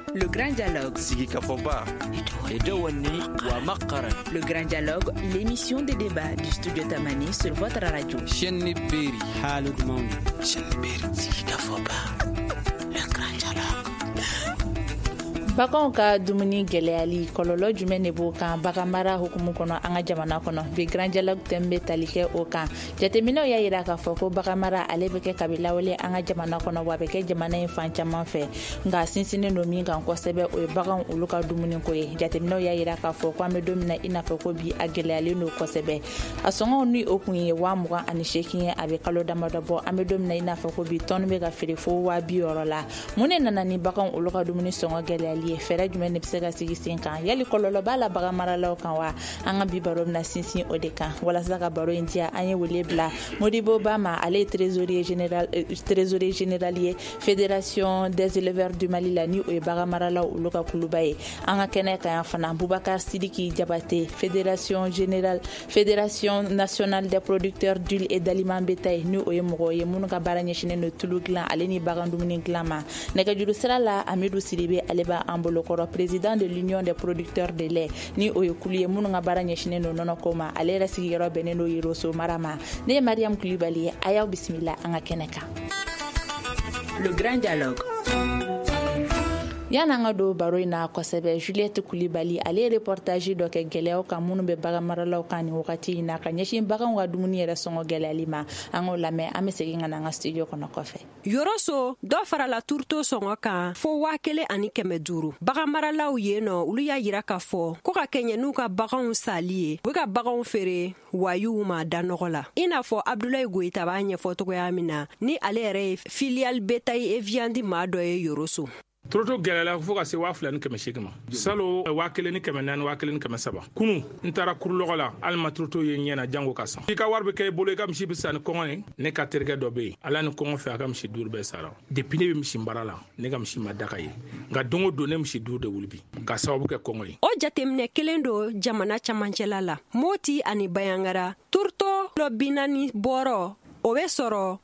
Le grand dialogue. Sigika Foba. Edouani wa Makaran. Le grand dialogue, l'émission de débat du studio Tamani sur votre radio. Chenni Beri. Halud Mauni. Chenni Beri. Sigika Foba. Le grand dialogue. Bakanw ka dumuni gɛlɛyali kɔlɔlɔ jumɛn de b'o kan baganmara hukumu kɔnɔ an ka jamana kɔnɔ bi grand dialogue thème bɛ tali kɛ o kan jateminɛw y'a yira k'a fɔ ko baganmara ale bɛ kɛ kabilawale an ka jamana kɔnɔ wa a bɛ kɛ jamana in fan caman fɛ nka sinsinnen don min kan kosɛbɛ o ye baganw olu ka dumuni ko ye jateminɛw y'a yira k'a fɔ ko an bɛ don min na i n'a fɔ ko bi a gɛlɛyalen don kosɛbɛ a sɔngɔw ni o kun ye 28 ye a bɛ kalo damadɔ bɔ an bɛ don min na i n'a fɔ ko bi tɔni bɛ ka feere fo 60 la mun de nana ni baganw olu ka dumuni sɔngɔ gɛlɛyali fɛɛrɛ jumɛn de bɛ se ka sigi sen kan yali kɔlɔlɔ b'a la bagan maralaw kan wa an ka bi baro bɛna sinsin o de kan walasa ka baro in diya an ye wele bila Modibo Bama ale ye trésorier général ye fédération des éleveurs du Mali la ni o ye bagan maralaw olu ka kuluba ye an ka kɛnɛ kan yan fana Boubacar Sidiki Diabaté fédération nationale des producteurs d'huile et d'aliments bétail ni o ye mɔgɔ ye minnu ka baara ɲɛsinnen don tulu dilan ale ni bagan dumuni dilan ma nɛgɛjuru sira la Amidou Sidibe ale b'a an bolokɔrɔ président de l'union des producteurs de lait ni o ye kulu ye minnu ka baara ɲɛsinnen don nɔnɔ ko ma ale yɛrɛ sigiyɔrɔ bɛnnen don Yiroso mara ma ne ye Mariam Kulibali ye a y'aw bisimila an ka kɛnɛ kan. Le grand dialogue. Yan an ka don baro in na kosɛbɛ Juliette Kulibali ale ye reportage dɔ kɛ gɛlɛyaw kan minnu bɛ bagan maralaw kan ni wagati in na ka ɲɛsin baganw ka dumuni yɛrɛ sɔngɔ gɛlɛyali ma an k'o lamɛn an bɛ segin ka na an ka studio kɔnɔ kɔfɛ. Yoroso dɔ farala turto sɔngɔ kan fo 1500 bagan maralaw yen nɔ olu y'a yira k'a fɔ ko ka kɛɲɛ n'u ka baganw sali ye u ka baganw feere wayuw ma da nɔgɔ la i n'a fɔ Abdoulaye Goyita b'a ɲɛfɔ cogoya min na ni ale yɛrɛ ye filiale bétail et viande maa dɔ ye Yoroso. Troto gɛlɛla fo ka se 2,800 ma salo 1,400 1,700 kunu n taara kurulɔgɔ la alima troto ye ɲɛna jango ka san i ka wari bɛ kɛ i bolo i ka misi bɛ sa ni kɔngɔ ye ne ka terikɛ dɔ bɛ yen ala ni kɔngɔ fɛ a ka misi 5 bɛɛ sara depuis ne bɛ misi mara la ne ka misi ma daga ye nka don o don ne misi 5 de wuli bi ka sababu kɛ kɔngɔ ye. O jateminɛ kelen don jamana camancɛla la Moti ani Bayangara turto lo 40 bɔrɔ o bɛ sɔrɔ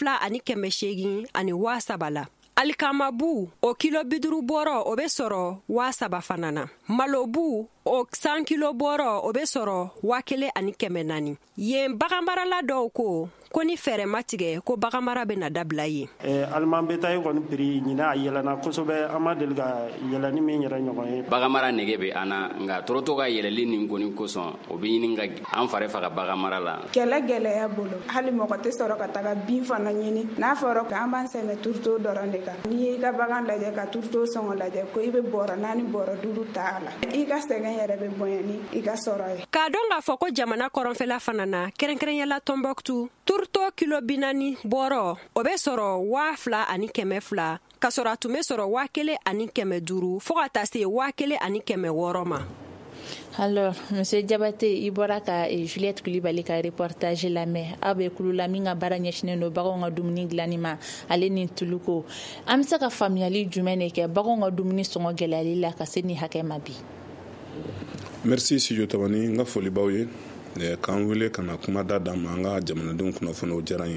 2,800 ani 3,000 la. Alikamabu o kilo 50 bɔrɔ o bɛ sɔrɔ 3,000 fana na. Malobu o 100 kilo bɔrɔ o bɛ sɔrɔ 1,400 yen baganmarala dɔw ko ni fɛɛrɛ ma tigɛ ko baganmara bɛ na dabila yen. Aliman bétail kɔni prix ɲina a yɛlɛna kosɛbɛ an ma deli ka yɛlɛni min yɛrɛ ɲɔgɔn ye. Baganmara nege bɛ an na nka toroto ka yɛlɛli nin kɔni kosɔn o bɛ ɲini ka an fari faga baganmara la. Kɛlɛ gɛlɛya bolo hali mɔgɔ tɛ sɔrɔ ka taga bin fana ɲini n'a fɔra ko an b'an sɛmɛ turto dɔrɔn de kan n'i ye i ka bagan lajɛ ka turto sɔngɔ lajɛ ko i bɛ bɔrɔ 4 bɔrɔ 5 ta a la i ka sɛgɛn yɛrɛ bɛ bonya ni i ka sɔrɔ ye. K'a dɔn k'a fɔ ko jamana kɔrɔnfɛla fana na kɛrɛnkɛrɛnyala Tombouctou turto kilo 40 bɔrɔ o bɛ sɔrɔ 2,200 ka sɔrɔ a tun bɛ sɔrɔ 1,500 fo ka taa se 1,600 ma. Alors, Monsieur Diabaté, i bɔra ka Juliette Kulibali ka reportage lamɛn aw bɛ kulu la min ka baara ɲɛsinnen don baganw ka dumuni dilanni ma ale ni tuluko an bɛ se ka faamuyali jumɛn de kɛ baganw ka dumuni sɔngɔ gɛlɛyali la ka se ni hakɛ ma bi. Merci Studio Tamani n ka foli b'aw ye k'an wele ka na kuma da d'an ma an ka jamanadenw kunnafoni o diyara n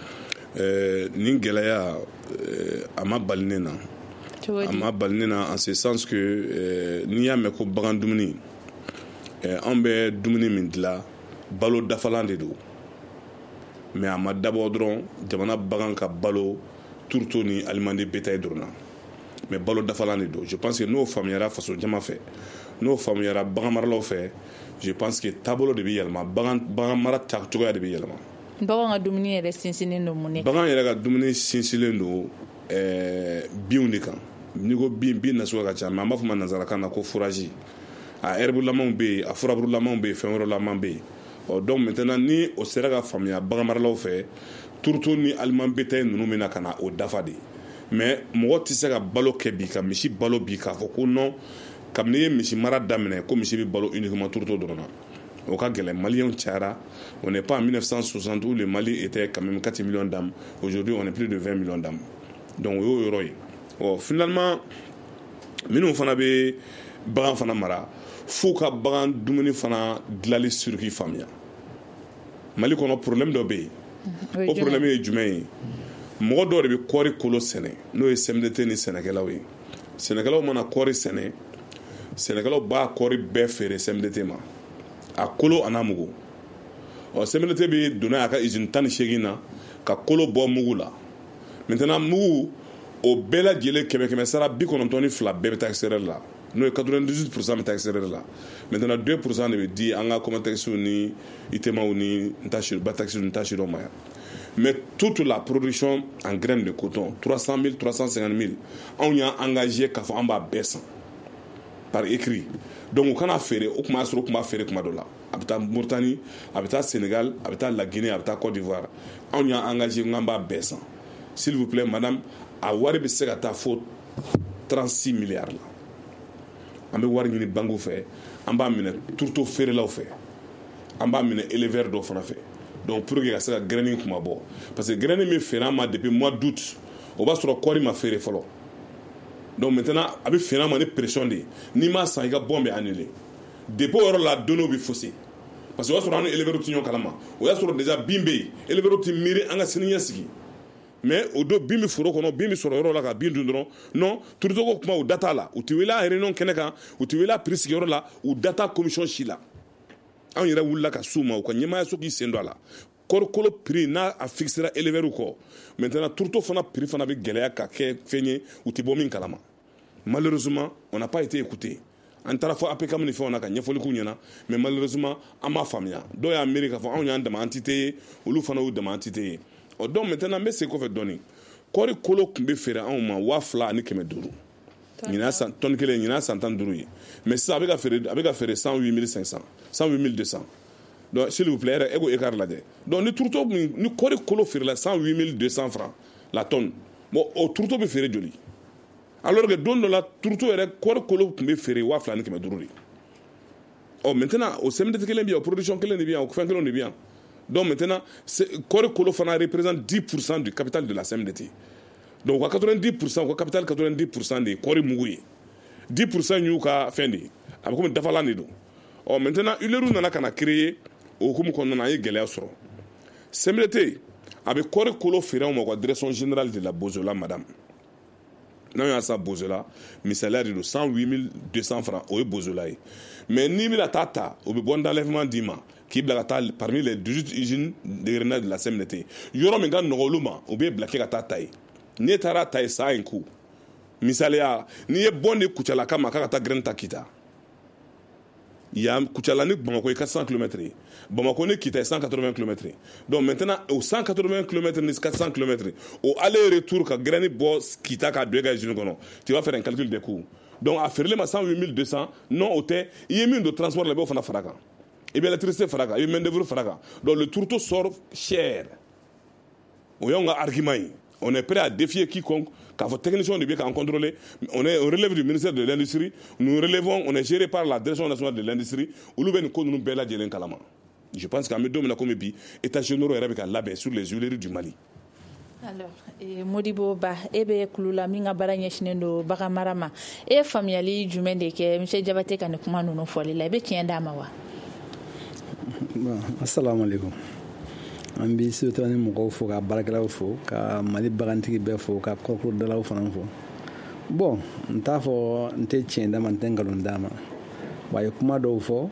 ye nin gɛlɛya a ma bali ne na en ce sens que n'i y'a mɛn ko bagan dumuni an bɛ dumuni min dilan balo dafalan de don mais a ma dabɔ dɔrɔn jamana bagan ka balo turto ni alimandi bétail dɔrɔn na mais balo dafalan de don je pense que n'o faamuyara faso jama fɛ n'o faamuyara bagan maralaw fɛ je pense que taabolo de bɛ yɛlɛma bagan mara cogoya de bɛ yɛlɛma. Bagan ka dumuni yɛrɛ sinsinnen don mun de kan? Bagan yɛrɛ ka dumuni sinsinnen don binw de kan n'i ko bin nasugu ka ca mais an b'a fɔ ma nanzarakan na ko fourrage a herbulamaw bɛ yen a furaburulamaw bɛ yen fɛn wɛrɛlaman bɛ yen donc maintenant ni o sera ka faamuya bagan maralaw fɛ turto ni aliment bétail ninnu bɛ na ka na o dafa de mais mɔgɔ tɛ se ka balo kɛ bi ka misi balo bi k'a fɔ ko non kabini ye misi mara daminɛ ko misi bɛ balo uniquement turto dɔrɔn na o ka gɛlɛn maliyɛnw cayara on n'est pas en 1960 où le Mali était quand même 4 millions d'âmes aujourd'hui on est plus de 20 millions d'âmes donc o y'o yɔrɔ ye finalement minnu fana bɛ bagan fana mara f'u ka bagan dumuni fana dilali circuit faamuya Mali kɔnɔ problème dɔ bɛ yen o problème ye jumɛn ye mɔgɔ dɔw de bɛ kɔɔri kolo sɛnɛ n'o ye CMDT ni sɛnɛkɛlaw ye sɛnɛkɛlaw mana kɔɔri sɛnɛ sɛnɛkɛlaw b'a kɔɔri bɛɛ feere CMDT ma a kolo a n'a mugu CMDT bɛ donna a ka usine 18 na ka kolo bɔ mugu la maintenant mugu o bɛɛ lajɛlen kɛmɛ sara 92 bɛɛ bɛ taa extérieur la n'o ye 98% bɛ taa extérieur la maintenant 2% de bɛ di an ka Comatex ni ITEMAw ni Batax ni Ntachiro ma yan mais toute la production en graines de coton 300 000 350 000 on y a engagé k'a fɔ an b'a bɛɛ san par écrit donc o kana feere o kuma sɔrɔ o kuma feere kuma dɔ la a bɛ taa Mauritanie a bɛ taa Sénégal a bɛ taa la Guinée a bɛ taa Côte d'Ivoire on y a engagé k'an b'a bɛɛ san s'il vous plaît madame a wari bɛ se ka taa fo 36 milliards la an bɛ wari ɲini banques fɛ an b'a minɛ turuto feerelaw fɛ an b'a minɛ éleveur dɔw fana fɛ donc pour que ka se ka graine kuma bɔ parce que graine min feere an ma depuis mois d'août o b'a sɔrɔ kɔɔri ma feere fɔlɔ donc maintenant a bɛ feere an ma ni pression de ye n'i m'a san i ka bɔn bɛ annulé dépôt yɔrɔ la données bɛ faussé parce que o y'a sɔrɔ an ni éleveur tɛ ɲɔgɔn kalama o y'a sɔrɔ déjà bin bɛ yen éleveur tɛ miiri an ka sini ɲɛsigi mais o don bin bɛ foro kɔnɔ bin bɛ sɔrɔ yɔrɔ la ka bin dun dɔrɔn non turutogo kuma u da t'a la u tɛ wele a réunion kɛnɛ kan u tɛ wele a prix sigiyɔrɔ la u da t'a commission si la anw yɛrɛ wulila ka s'u ma u ka ɲɛmaayaso k'i sen don a la kɔɔrikolo prix n'a a fixera éleveur kɔ maintenant turuto fana prix fana bɛ gɛlɛya ka kɛ fɛn ye u tɛ bɔ min kalama malheureusement on n'a pas été écouté an taara fɔ APCAM ni fɛnw na ka ɲɛfɔli k'u ɲɛna mais malheureusement an m'a faamuya dɔw y'an miiri k'a fɔ anw y'an dama entité ye olu fana y'u dama entité ye donc maintenant n bɛ segin kɔfɛ dɔɔni kɔɔri kolo tun bɛ feere anw ma 2,500 ɲinan san tonne kelen ɲinan san 15 ye mais sisan a bɛ ka feere 108 500 108 200 donc s'il vous plaît e ko écart lajɛ donc ni turuto ni kɔɔri kolo feerela 108 200 francs la tonne bon o turuto bɛ feere joli alors que don dɔ la turuto yɛrɛ kɔɔri kolo tun bɛ feere 2,500 de maintenant o CMDT kelen bɛ yan o production kelen de bɛ yan o fɛn kelen de bɛ yan donc maintenant kɔɔri kolo fana représente 10% du capital de la CMDT donc u ka 90% u ka capital 90% de ye kɔɔri mugu ye 10% y'u ka fɛn de ye a bɛ komi dafalan de don maintenant uleriw nana ka na créer o hukumu kɔnɔna na an ye gɛlɛya sɔrɔ CMDT a bɛ kɔɔri kolo feere anw ma u ka direction générale de la Bozola madame n'an y'a sa Bozola misaliya de don 108 200 francs o ye Bozola ye mais n'i bɛna taa ta o bɛ bɔ d'enlèvement d'i ma k'i bila ka taa parmi les 18 usines de grainage de la CMDT yɔrɔ min ka nɔgɔ olu ma o bɛ bila kɛ ka taa ta ye n'i taara ta ye saa in ku misaliya n'i ye bɔn de Kucala kama k'a ka taa graine ta Kita Kucala ni Bamako ye 400 km ye Bamako ni Kita ye 180 km donc maintenant o 180 km ni 400 km o aller retour ka graine bɔ Kita ka don e ka usine kɔnɔ tu vas faire un calcul des coûts donc a feereli ma 108 200 non o tɛ i ye min don transport la i b'o fana fara kan i bɛ électricité fara kan i bɛ main d'œuvre fara kan donc le tourteau sort cher o y'anw ka argument ye on est prêt à défier quiconque k'a fɔ technicien de bɛ k'an contrôler on relève du ministère de l'industrie nous relevons on est géré par la direction nationale de l'industrie olu bɛ nin ko ninnu bɛɛ lajɛlen kalama je pense qu'an bɛ don min na komi bi états généraux yɛrɛ bɛ ka labɛn sur les huileries du Mali. Alors Modibo Ba e bɛ kulu la min ka baara ɲɛsinnen don bagan mara ma e ye faamuyali jumɛn de kɛ monsieur Jabate ka nin kuma ninnu fɔli la i bɛ tiɲɛ d'a ma wa. Bon assalamu alaikum an bɛ surtout ni mɔgɔw fo ka baarakɛlaw fo ka Mali bagantigi bɛɛ fo ka kɔrɔkɔrɔdalaw fana fo bon n t'a fɔ n tɛ tiɲɛ d'a ma n tɛ nkalon d'a ma wa a ye kuma dɔw fɔ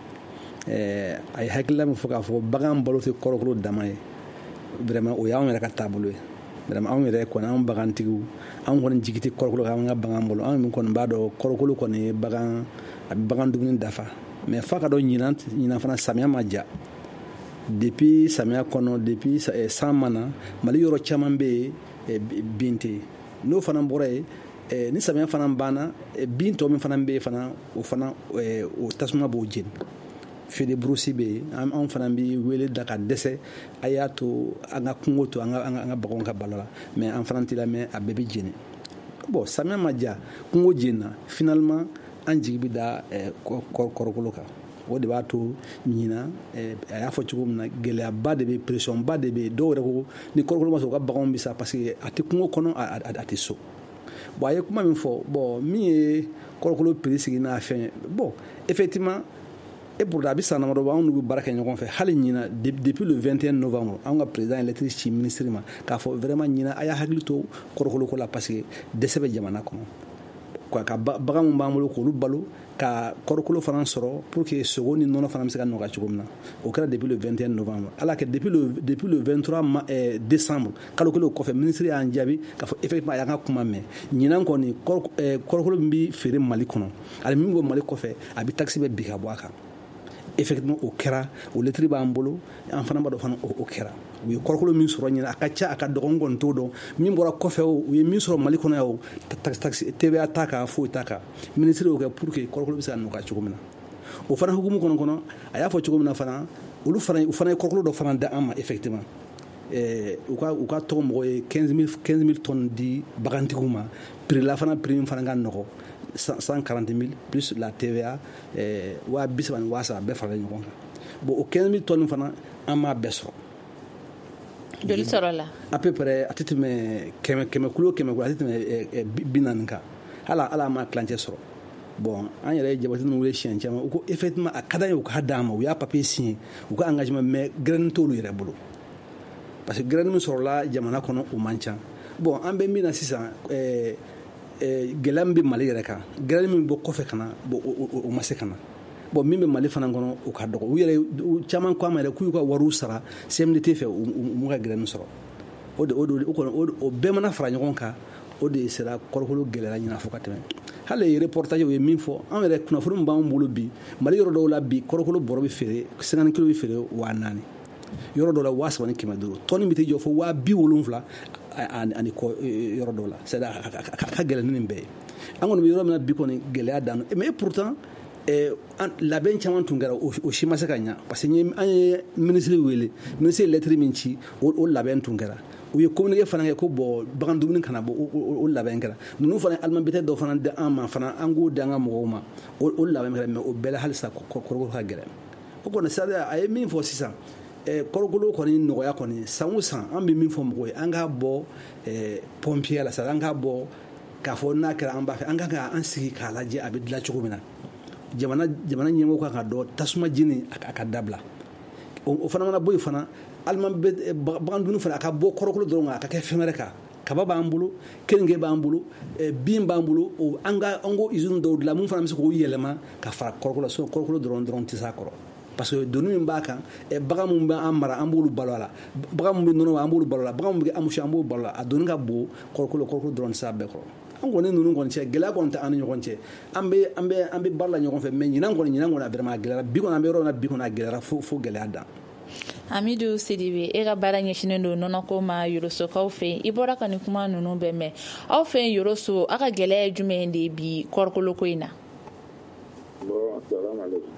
a ye hakilila min fɔ k'a fɔ bagan balo tɛ kɔrɔkɔrɔ dama ye vraiment o y'anw yɛrɛ ka taabolo ye vraiment anw yɛrɛ kɔni anw bagantigiw anw kɔni jigi tɛ kɔrɔkɔrɔ kan an ka bagan bolo anw min kɔni b'a dɔn kɔrɔkɔrɔ kɔni ye bagan a bɛ bagan dumuni dafa mais f'a ka dɔn ɲinan fana samiya ma ja depuis samiya kɔnɔ depuis san mana Mali yɔrɔ caman bɛ yen bin tɛ yen n'o fana bɔra yen ni samiya fana banna bin tɔ min fana bɛ yen fana o fana o tasuma b'o jeni feere burusi bɛ yen anw fana bɛ wele da ka dɛsɛ a y'a to an ka kungo to an ka baganw ka balo la mais an fana tɛ lamɛn a bɛɛ bɛ jeni bon samiya ma ja kungo jenina finalement an jigi bɛ da kɔrɔkolo kan o de b'a to ɲina a y'a fɔ cogo min na gɛlɛyaba de bɛ pression ba de bɛ dɔw yɛrɛ ko ni kɔrɔkolo ma sɔn u ka baganw bɛ sa parce que a tɛ kungo kɔnɔ a tɛ so bon a ye kuma min fɔ bon min ye kɔrɔkolo prix sigi n'a fɛn bon effectivement et pour la bis anamado ba on bɛ baara kɛ ɲɔgɔn fɛ hali ɲina depuis le 21 novembre an ka président électrique ci ministre ma k'a fɔ vraiment ɲina a y'a hakili to kɔrɔkolo ko la parce que dɛsɛ bɛ jamana kɔnɔ ka bagan mun b'an bolo k'olu balo ka kɔrɔkolo fana sɔrɔ pour que sogo ni nɔnɔ fana bɛ se ka nɔgɔya cogo min na o kɛra depuis le 21 novembre ala kɛ depuis le 23 décembre kalo kelen o kɔfɛ ministre y'an jaabi k'a fɔ effectivement a y'an ka kuma mɛn ɲinan kɔni kɔrɔkolo min bɛ feere mali kɔnɔ ani min bɔ mali kɔfɛ a bɛ taxe bɛ bin ka bɔ a kan effectivement o kɛra o lettre b'an bolo an fana b'a dɔn fana o kɛra u ye kɔrɔkolo min sɔrɔ ɲina a ka ca a ka dɔgɔn kɔni t'o dɔn min bɔra kɔfɛ o u ye min sɔrɔ mali kɔnɔ yan o taxe TVA t'a kan foyi t'a kan ministre y'o kɛ pour que kɔrɔkolo bɛ se ka nɔgɔya cogo min na o fana hukumu kɔnɔ a y'a fɔ cogo min na fana u fana ye kɔrɔkolo dɔ fana da an ma effectivement u ka tɔgɔ mɔgɔ ye 15 000 tonnes di bagantigiw ma prix la fana prix min fana ka nɔgɔ 140 000 plus la TVA 30 ni 30 bɛɛ faralen ɲɔgɔn kan bon o 15 000 tonnes fana an m'a bɛɛ sɔrɔ joli sɔrɔ la à peu près a tɛ tɛmɛ kɛmɛ kulo a tɛ tɛmɛ 40 kan ala ma tilancɛ sɔrɔ bon an yɛrɛ ye jabati ninnu wele siɲɛ caman u ko effectivement a ka d'an ye u ka d'an ma u y'a papier signé u ka engagement mais graine t'olu yɛrɛ bolo parce que graine min sɔrɔla jamana kɔnɔ o man ca bon an bɛ min na sisan gɛlɛya min bɛ mali yɛrɛ kan graine min bɔ kɔfɛ ka na bon o ma se ka na bon min bɛ mali fana kɔnɔ o ka dɔgɔ u yɛrɛ caman ko a ma yɛrɛ k'u ka wariw sara CMDT fɛ u m'u ka graine sɔrɔ o bɛɛ mana fara ɲɔgɔn kan o de sera kɔrɔkolo gɛlɛyara ɲina fo ka tɛmɛ hali reportage u ye min fɔ an yɛrɛ kunnafoni b'an bolo bi mali yɔrɔ dɔw la bi kɔrɔkolo bɔrɔ bɛ feere 50 kilo bɛ feere 4000 yɔrɔ dɔw la 3500 tɔni bɛ tɛ jɔ fo 70,000 ani kɔ yɔrɔ dɔw la c'est à dire a ka gɛlɛn ni nin bɛɛ ye an kɔni bɛ yɔrɔ min na bi kɔni gɛlɛya dan mais pourtant labɛn caman tun kɛra o si ma se ka ɲa parce que an ye ministre wele ministre ye lettre min ci o labɛn tun kɛra u ye communiqué fana kɛ ko bon bagan dumuni kana bɔ o labɛn kɛra ninnu fana alimabitɛ dɔ fana di an ma fana an k'o di an ka mɔgɔw ma o labɛn kɛra mais o bɛɛ la halisa kɔrɔkolo ka gɛlɛn o kɔni c'est à dire a ye min fɔ sisan kɔrɔkolo kɔni nɔgɔya kɔni san o san an bɛ min fɔ mɔgɔw ye an k'a bɔ pompier la c'est à dire an k'a bɔ k'a fɔ n'a kɛra an b'a fɛ an kan ka an sigi k'a lajɛ a bɛ dilan cogo min na jamana ɲɛmɔgɔ kan ka dɔn tasuma jeni a ka dabila o fana mana bɔ yen fana bagan dumuni fana a ka bɔ kɔrɔkolo dɔrɔn a ka kɛ fɛn wɛrɛ kan kaba b'an bolo keninge b'an bolo bin b'an bolo an ko usine dɔw dilan mun fana bɛ se k'o yɛlɛma ka fara kɔrɔkolo la sinon kɔrɔkolo dɔrɔn tɛ s'a kɔrɔ parce que doni min b'a kan bagan mun b'an mara an b'olu balo a la bagan mun bɛ nɔnɔ an b'olu balo a la bagan mun bɛ amusi an b'olu balo a la a doni ka bon kɔrɔkolo dɔrɔn tɛ s'a bɛɛ kɔrɔ an kɔni ninnu kɔni cɛ gɛlɛya kɔni tɛ an ni ɲɔgɔn cɛ an bɛ baara la ɲɔgɔn fɛ mais ɲinan kɔni a vraiment a gɛlɛyara bi kɔni an bɛ yɔrɔ min na bi kɔni a gɛlɛyara fo gɛlɛya dan Amidou Sidibe e ka baara ɲɛsinnen don nɔnɔko ma Yorosokaw fɛ i bɔra ka nin kuma ninnu bɛɛ mɛn aw fɛ Yoroso a ka gɛlɛya ye jumɛn de bi kɔrɔkolo ko in na bon salam alaikum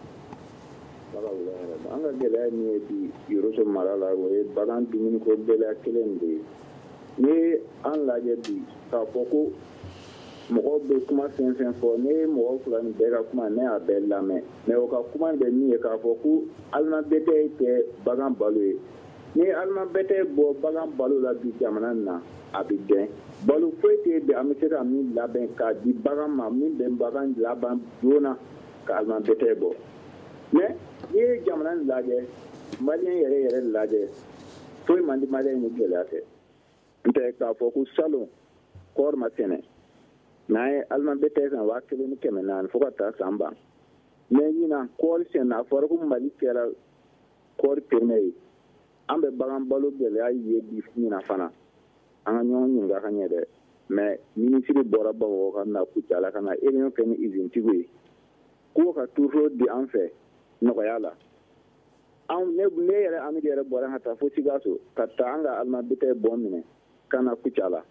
an ka gɛlɛya min ye bi Yoroso mara la o ye bagan dumuni ko gɛlɛya kelen de ye ni an lajɛ bi k'a fɔ ko mɔgɔw bɛ kuma fɛn fɛn fɔ ne ye mɔgɔ fila ni bɛɛ ka kuma ne y'a bɛɛ lamɛn mais o ka kuma bɛ min ye k'a fɔ ko alimabɛtɛ tɛ bagan balo ye ni alimabɛtɛ bɔ bagan balo la bi jamana in na a bɛ gɛn balo foyi tɛ bi an bɛ se ka min labɛn k'a di bagan ma min bɛ bagan laban joona ka alimabɛtɛ bɔ mais n'i ye jamana in lajɛ maliyɛn yɛrɛ lajɛ foyi man di maliyɛn ni gɛlɛya tɛ n tɛ k'a fɔ ko salon kɔɔri ma sɛnɛ n'an ye alimabɛtɛ san 1,400 fo ka taa san ban mais ɲinan kɔɔri sɛnɛ a fɔra ko mali kɛra kɔɔri pɛrɛnɛ ye an bɛ bagan balo gɛlɛya ye bi ɲinan fana an ka ɲɔgɔn ɲininka ka ɲɛ dɛ mais minisiri bɔra bamakɔ ka na Kucala ka na réunion kɛ ni usine tigiw ye k'o ka toujours di an fɛ nɔgɔya la ne yɛrɛ Amadu yɛrɛ bɔra ka taa fo Sikaso ka taa an ka alimabɛtɛ bɔn minɛ ka na Kucala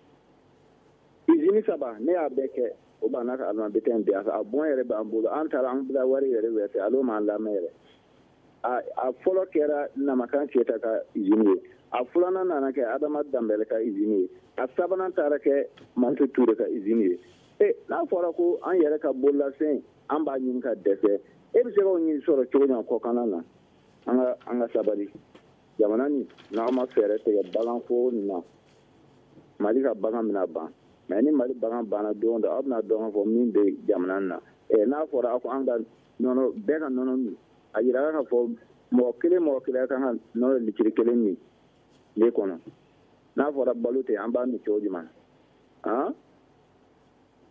usine 3 ne y'a bɛɛ kɛ o b'a n'a ka alimabɛtɛ in di a bɔn yɛrɛ b'an bolo an taara an bila wari yɛrɛ wɛrɛ alo m'an lamɛn yɛrɛ a fɔlɔ kɛra Namakan Keyita ka usine ye a filanan nana kɛ Adama Dambɛlɛ ka usine ye a sabanan taara kɛ Mantu Ture ka usine ye n'a fɔra ko an yɛrɛ ka bololafɛn an b'a ɲini ka dɛsɛ e bɛ se k'o ɲini sɔrɔ cogo ɲan kɔkan na an ka sabali jamana ni n'aw ma fɛɛrɛ tigɛ bagan fo na Mali ka bagan bɛna ban mais ni Mali bagan banna don dɔ aw bɛna dɔn k'a fɔ min bɛ jamana na n'a fɔra ko an ka nɔnɔ bɛɛ ka nɔnɔ min a yira k'a fɔ mɔgɔ kelen kan ka nɔnɔ litiri 1 min tile kɔnɔ n'a fɔra balo tɛ an b'a min cogo jumɛn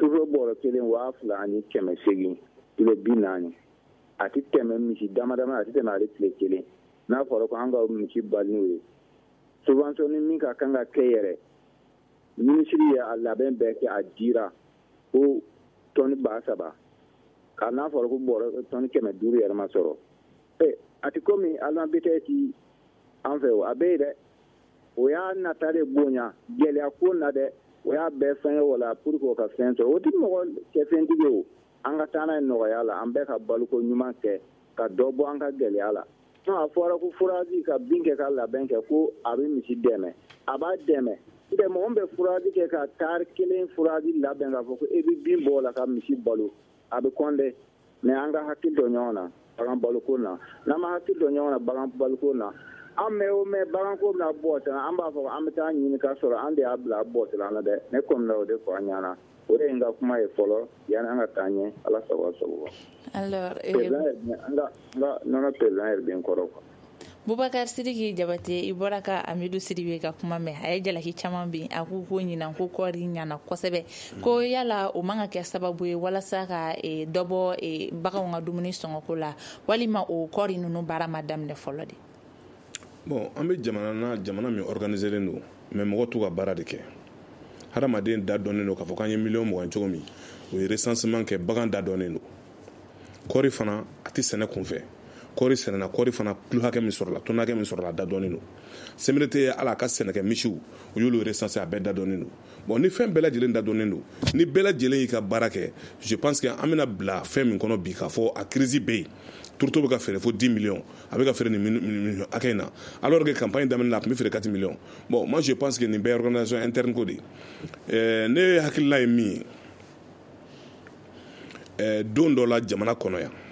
turto bɔrɔ kelen 2,800 kilo 40 a tɛ tɛmɛ misi damadama a tɛ tɛmɛ ale tile kelen n'a fɔra ko an ka misi bali n'o ye subvention ni min ka kan ka kɛ yɛrɛ minisiri ye a labɛn bɛɛ kɛ a dira ko tɔni 3,000 ka n'a fɔra ko bɔrɔ tɔni 500 yɛrɛ ma sɔrɔ a tɛ komi alimabitɛ ti an fɛ o a bɛ ye dɛ o y'a nata de bonya gɛlɛya ko na dɛ o y'a bɛɛ fɛn ye wala pour que o ka fɛn sɔrɔ o tɛ mɔgɔ cɛfɛntigi o an ka taa n'a ye nɔgɔya la an bɛɛ ka baloko ɲuman kɛ ka dɔ bɔ an ka gɛlɛya la a fɔra ko furaji ka bin kɛ ka labɛn kɛ ko a bɛ misi dɛmɛ a b'a dɛmɛ nka mɔgɔ min bɛ furaji kɛ ka tari 1 furaji labɛn k'a fɔ ko e bɛ bin bɔ o la ka misi balo a bɛ kɔnde mais an ka hakili dɔ ɲɔgɔn na bagan baloko na n'an ma hakili dɔ ɲɔgɔn na bagan baloko na an mɛ o mɛ baganko bɛna bɔ ten an b'a fɔ an bɛ taa ɲini ka sɔrɔ an de y'a bila bɔ ten na dɛ ne kɔni na o de fɔ an ɲɛna o de ye n ka kuma ye fɔlɔ yanni an ka taa ɲɛ ala sago sago alors an ka nɔnɔ président yɛrɛ bɛ n kɔrɔ quoi Bubakar Sidiki Jabate i bɔra ka Amidu Sidibe ka kuma mɛn a ye jalaki caman bin a ko ɲinan ko kɔɔri ɲana kosɛbɛ ko yala o man ka kɛ sababu ye walasa ka dɔ bɔ baganw ka dumuni sɔngɔko la walima o kɔɔri ninnu baara ma daminɛ fɔlɔ de. Bon an bɛ jamana min organiseren don mais mɔgɔ t'u ka baara de kɛ hadamaden da dɔnnen don k'a fɔ k'an ye miliyɔn 20 cogo min o ye recensement kɛ bagan da dɔnnen don kɔɔri fana a tɛ sɛnɛ kunfɛ kɔɔri sɛnɛna kɔɔri fana kilo hakɛ min sɔrɔla tɔnni hakɛ min sɔrɔla da dɔnnen don CMDT ye ala ka sɛnɛkɛ misiw u y'olu recensé a bɛɛ da dɔnnen don bon ni fɛn bɛɛ lajɛlen da dɔnnen don ni bɛɛ lajɛlen y'i ka baara kɛ je pense que an bɛna bila fɛn min kɔnɔ bi k'a fɔ a crise bɛ yen turto bɛ ka feere fo 10 millions a bɛ ka feere nin million hakɛ in na alors que campagne daminɛ la a tun bɛ feere 4 millions bon moi je pense que nin bɛɛ organisation interne ko de ne hakilila ye min ye don dɔ la jamana kɔnɔ yan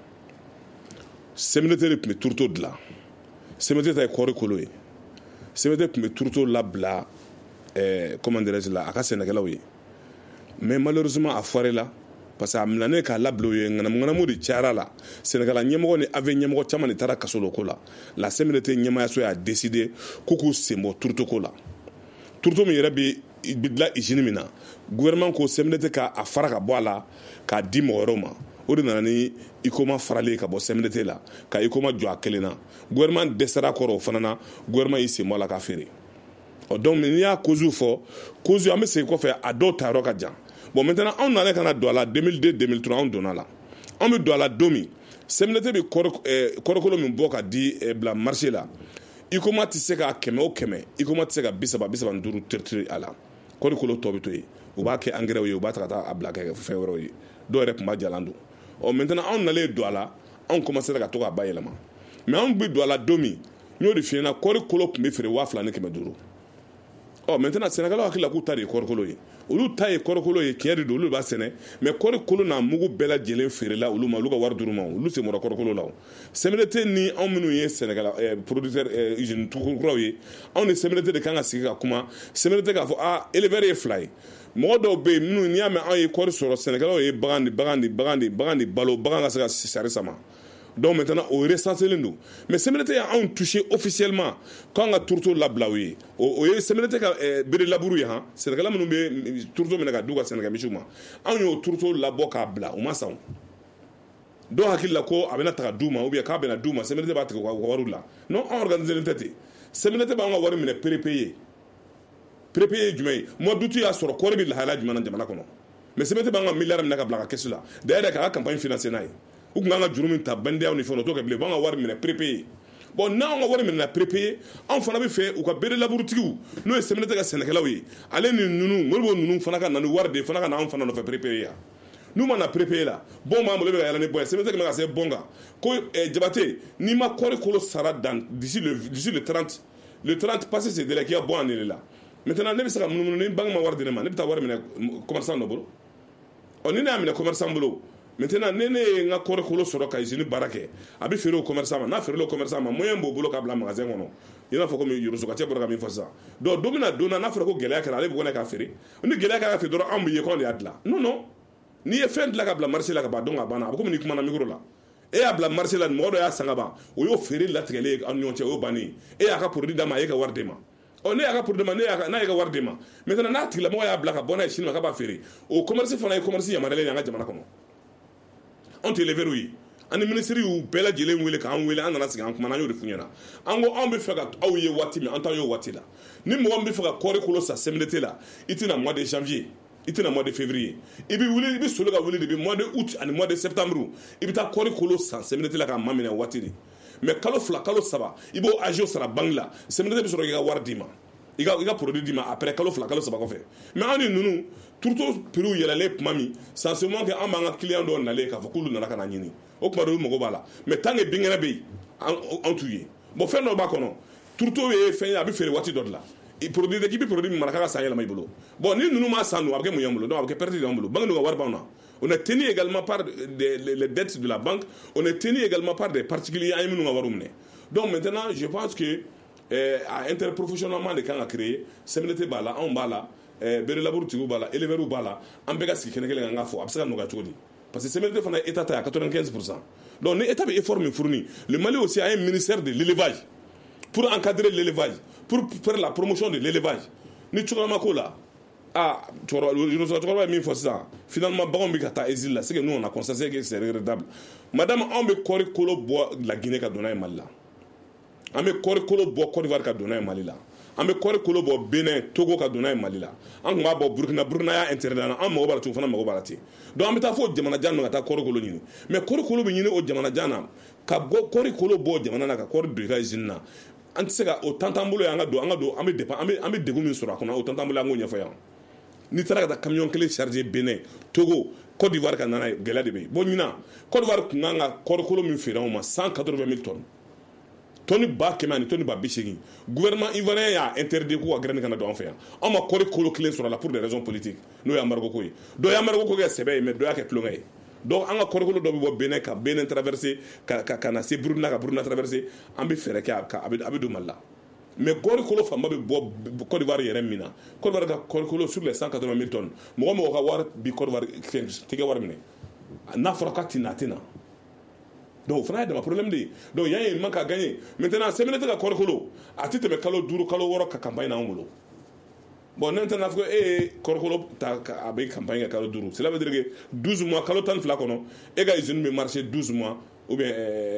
CMDT de tun bɛ turto dilan CMDT ta ye kɔɔri kolo ye CMDT tun bɛ turto labila comment dirais-je la a ka sɛnɛkɛlaw ye mais malheureusement a foiré la parce que a minɛnen k'a labila u ye ŋanamu de cayara la sɛnɛkɛla ɲɛmɔgɔ ni AV ɲɛmɔgɔ caman de taara kaso la ko la la CMDT ɲɛmayaso y'a décidé k'u k'u sen bɔ turto ko la turto min yɛrɛ bɛ dilan usine min na gouvernement ko CMDT k'a fara ka bɔ a la k'a di mɔgɔ wɛrɛw ma o de nana ni ICOMA faralen ka bɔ CMDT la ka ICOMA jɔ a kelen na gouvernement dɛsɛra kɔrɔ o fana na gouvernement y'i sen bɔ a la k'a feere donc n'i y'a cause fɔ cause an bɛ segin kɔfɛ a dɔw ta yɔrɔ ka jan bon maintenant anw nana ka na don a la 2002 2003 anw donna la anw bɛ don a la don min CMDT bɛ kɔrɔkolo min bɔ ka di bila marché la ICOMA tɛ se ka 100 o 100 ICOMA tɛ se ka 30-35 tiriti a la kɔrɔkolo tɔ bɛ to yen u b'a kɛ engrais ye u b'a ta ka taa a bila kɛ fɛn wɛrɛw ye dɔw yɛrɛ tun b'a jalan don maintenant anw nalen don a la anw commencé ka to k'a bayɛlɛma mais anw bɛ don a la don min n y'o de f'i ɲɛna kɔɔri kolo tun bɛ feere 2,500 maintenant sɛnɛkɛlaw hakili la k'u ta de ye kɔɔri kolo ye olu ta ye kɔɔri kolo ye tiɲɛ de don olu b'a sɛnɛ mais kɔɔri kolo n'a mugu bɛɛ lajɛlen feerela olu ma olu ka wari d'olu ma olu sen bɔra kɔɔri kolo la CMDT ni anw minnu ye sɛnɛkɛla producteur usine kuraw ye anw ni CMDT de kan ka sigi ka kuma CMDT k'a fɔ éleveur ye 2 ye mɔgɔ dɔw bɛ yen minnu n'i y'a mɛn anw ye kɔɔri sɔrɔ sɛnɛkɛlaw ye bagan de balo bagan ka se ka sari sama donc maintenant o recenselen don mais CMDT y'anw touché officiellement k'an ka turto labila u ye o ye CMDT ka bere laburu ye han sɛnɛkɛla minnu bɛ turto minɛ ka d'u ka sɛnɛkɛ misiw ma anw y'o turto labɔ k'a bila u ma sɔn dɔw hakili la ko a bɛna taga d'u ma ou bien k'a bɛna d'u ma CMDT b'a tigɛ u ka wariw la non anw organiselen tɛ ten CMDT b'an ka wari minɛ prépayé ye jumɛn ye mois d'août y'a sɔrɔ kɔɔri bɛ lahalaya jumɛn na jamana kɔnɔ mais CMDT b'an ka miliyari minɛ ka bila a ka kɛsu la d'ailleurs k'a ka campagne financé n'a ye u tun kan ka juru min ta bandiyaw ni fɛnw o t'o kɛ bilen u b'an ka wari minɛ prépayé bon n'anw ka wari minɛna prépayé anw fana bɛ fɛ u ka bere laburutigiw n'o ye CMDT ka sɛnɛkɛlaw ye ale ni ninnu Modibo ninnu fana ka na ni wari de fana ka na anw fana nɔfɛ prépayé yan n'u ma na prépayé la bon b'an bolo bɛ ka yɛlɛ ni bon ye CMDT kɛmɛ ka se bon kan ko Jabate n'i ma kɔɔri kolo sara d'ici le 30 passé ce délai k'i ka bɔ a nele la maintenant ne bɛ se ka munumunu ni banque ma wari di ne ma ne bɛ taa wari minɛ commerçant dɔ bolo ni ne y'a minɛ commerçant bolo maintenant ne ye n ka kɔɔri kolo sɔrɔ ka usine baara kɛ a bɛ feere o commerçant ma n'a feerela o commerçant ma moyen b'o bolo k'a bila magasin kɔnɔ i n'a fɔ komi Yorosokacɛ bɔra ka min fɔ sisan donc don mina don na n'a fɔra ko gɛlɛya kɛra ale bɛ kɔnɛ k'a feere ni gɛlɛya kɛra feere dɔrɔn anw bɛ ye k'anw de y'a dilan non n'i ye fɛn dilan ka bila marché la ka ban donc a banna a bɛ komi n'i kumana micro la e y'a bila marché la mɔgɔ dɔ y'a san ka ban o y'o feere latigɛlen ye aw ni ɲɔgɔn cɛ o y'o bannen e y'a ka produit d'a ma e ka wari d'e ma ne y'a ka produit ma n'a y'a ka wari de ma maintenant n'a tigilamɔgɔ y'a bila ka bɔ n'a ye Chine ma k'a b'a feere o commerce fana ye commerce yamaruyalen ye an ka jamana kɔnɔ anw tɛ éleveurs ye ani ministre y'u bɛɛ lajɛlen wele k'an wele an nana sigi an kumana an y'o de f'u ɲɛna an ko anw bɛ fɛ ka aw ye waati min an t'aw ye waati la ni mɔgɔ min bɛ fɛ ka kɔɔri kolo sa CMDT la i tɛna mois de janvier i tɛna mois de février i bɛ wuli i bɛ soli ka wuli de mois de août ani mois de septembre i bɛ taa kɔɔri kolo san CMDT la k'a maminɛ waati de mais kalo 2 kalo 3 i b'o agio sara banque la CMDT bɛ sɔrɔ k'i ka wari d'i ma i ka produit d'i ma après kalo 2 kalo 3 kɔfɛ mais anw ni ninnu turto prix yɛlɛlen tuma min sensiblement que an b'an ka client dɔw nalen k'a fɔ k'olu nana ka na ɲini o tuma dɔw mago b'a la mais tant que binkɛnɛ bɛ yen an t'u ye bon fɛn dɔ b'a kɔnɔ turto ye fɛn ye a bɛ feere waati dɔ de la produit k'i bɛ produit min mara k'a ka san yɛlɛma i bolo bon ni ninnu m'a san dun a bɛ kɛ mun y'an bolo donc a bɛ kɛ perte y'an bolo banque dun ka wari b'anw na on est tenu également par les dettes de la banque on est tenu également par des particuliers an ye minnu ka wari minɛ donc maintenant je pense que interprofessionnellement de kan ka créer CMDT b'a la anw b'a la bere laburu tigiw b'a la éleveurs b'a la an bɛɛ ka sigi kɛnɛ kelen kan k'a fɔ a bɛ se ka nɔgɔya cogo di parce que CMDT fana ye état ta ye à 95%. Donc ni état bɛ effort min fourni le Mali aussi a un ministère de l'élevage pour encadrer l'élevage pour faire la promotion de l'élevage ni cogoya ma k'o la cɛkɔrɔba ye min fɔ sisan finalement baganw bɛ ka taa exil la c'est que nous on a constaté que c'est regrettable madame anw bɛ kɔɔri kolo bɔ la Guinée ka don n'a ye Mali la an bɛ kɔɔri kolo bɔ Côte d'Ivoire ka don n'a ye Mali la an bɛ kɔɔri kolo bɔ Benin Togo ka don n'a ye Mali la an tun b'a bɔ Burkina y'a interdit an mago b'a la ten o fana mago b'a la ten donc an bɛ taa fo jamana jan na ka taa kɔɔri kolo ɲini mais kɔɔri kolo bɛ ɲini o jamana jan na ka bɔ kɔɔri kolo bɔ jamana na ka kɔɔri don i ka usine na an tɛ se ka o temps t'an bolo yan an bɛ degun min sɔrɔ a kɔnɔ o temps t'an bolo an k'o ɲɛfɔ yan n'i taara ka taa camion kelen charger Benin Togo Côte d'Ivoire ka nana ye gɛlɛya de bɛ yen bon ɲinan Côte d'Ivoire tun kan ka kɔɔri kolo min feere anw ma 180,000 tonnes toni ba kɛmɛ ani toni ba 80 gouvernement ivoirien y'a interdit k'u ka graine kana don an fɛ yan an ma kɔɔri kolo kelen sɔrɔ la pour des raisons politiques n'o ye embargo ko ye dɔ ye embargo ko kɛ sɛbɛ ye mais dɔ y'a kɛ tulonkɛ ye donc an ka kɔɔri kolo dɔ bɛ bɔ Benin ka Benin traverser ka na se Burkina ka Burkina traverser an bɛ fɛɛrɛ kɛ a bɛ don Mali la mais kɔɔri kolo fanba bɛ bɔ Côte d'Ivoire yɛrɛ min na Côte d'Ivoire ka kɔɔri kolo sur les 180,000 tonnes mɔgɔ mɔgɔ ka wari bi Côte d'Ivoire tɛgɛ wari minɛ n'a fɔra k'a tɛna a tɛna donc o fana ye dama problème de ye donc yan ye man ka gagner maintenant CMDT ka kɔɔri kolo a tɛ tɛmɛ kalo 5 kalo 6 ka campagne na anw bolo bon ne tɛna fɔ ko e ye kɔɔri kolo ta a bɛ campagne kɛ kalo 5 cela veut dire que 12 mois kalo 12 kɔnɔ e ka usine bɛ marcher 12 mois ou bien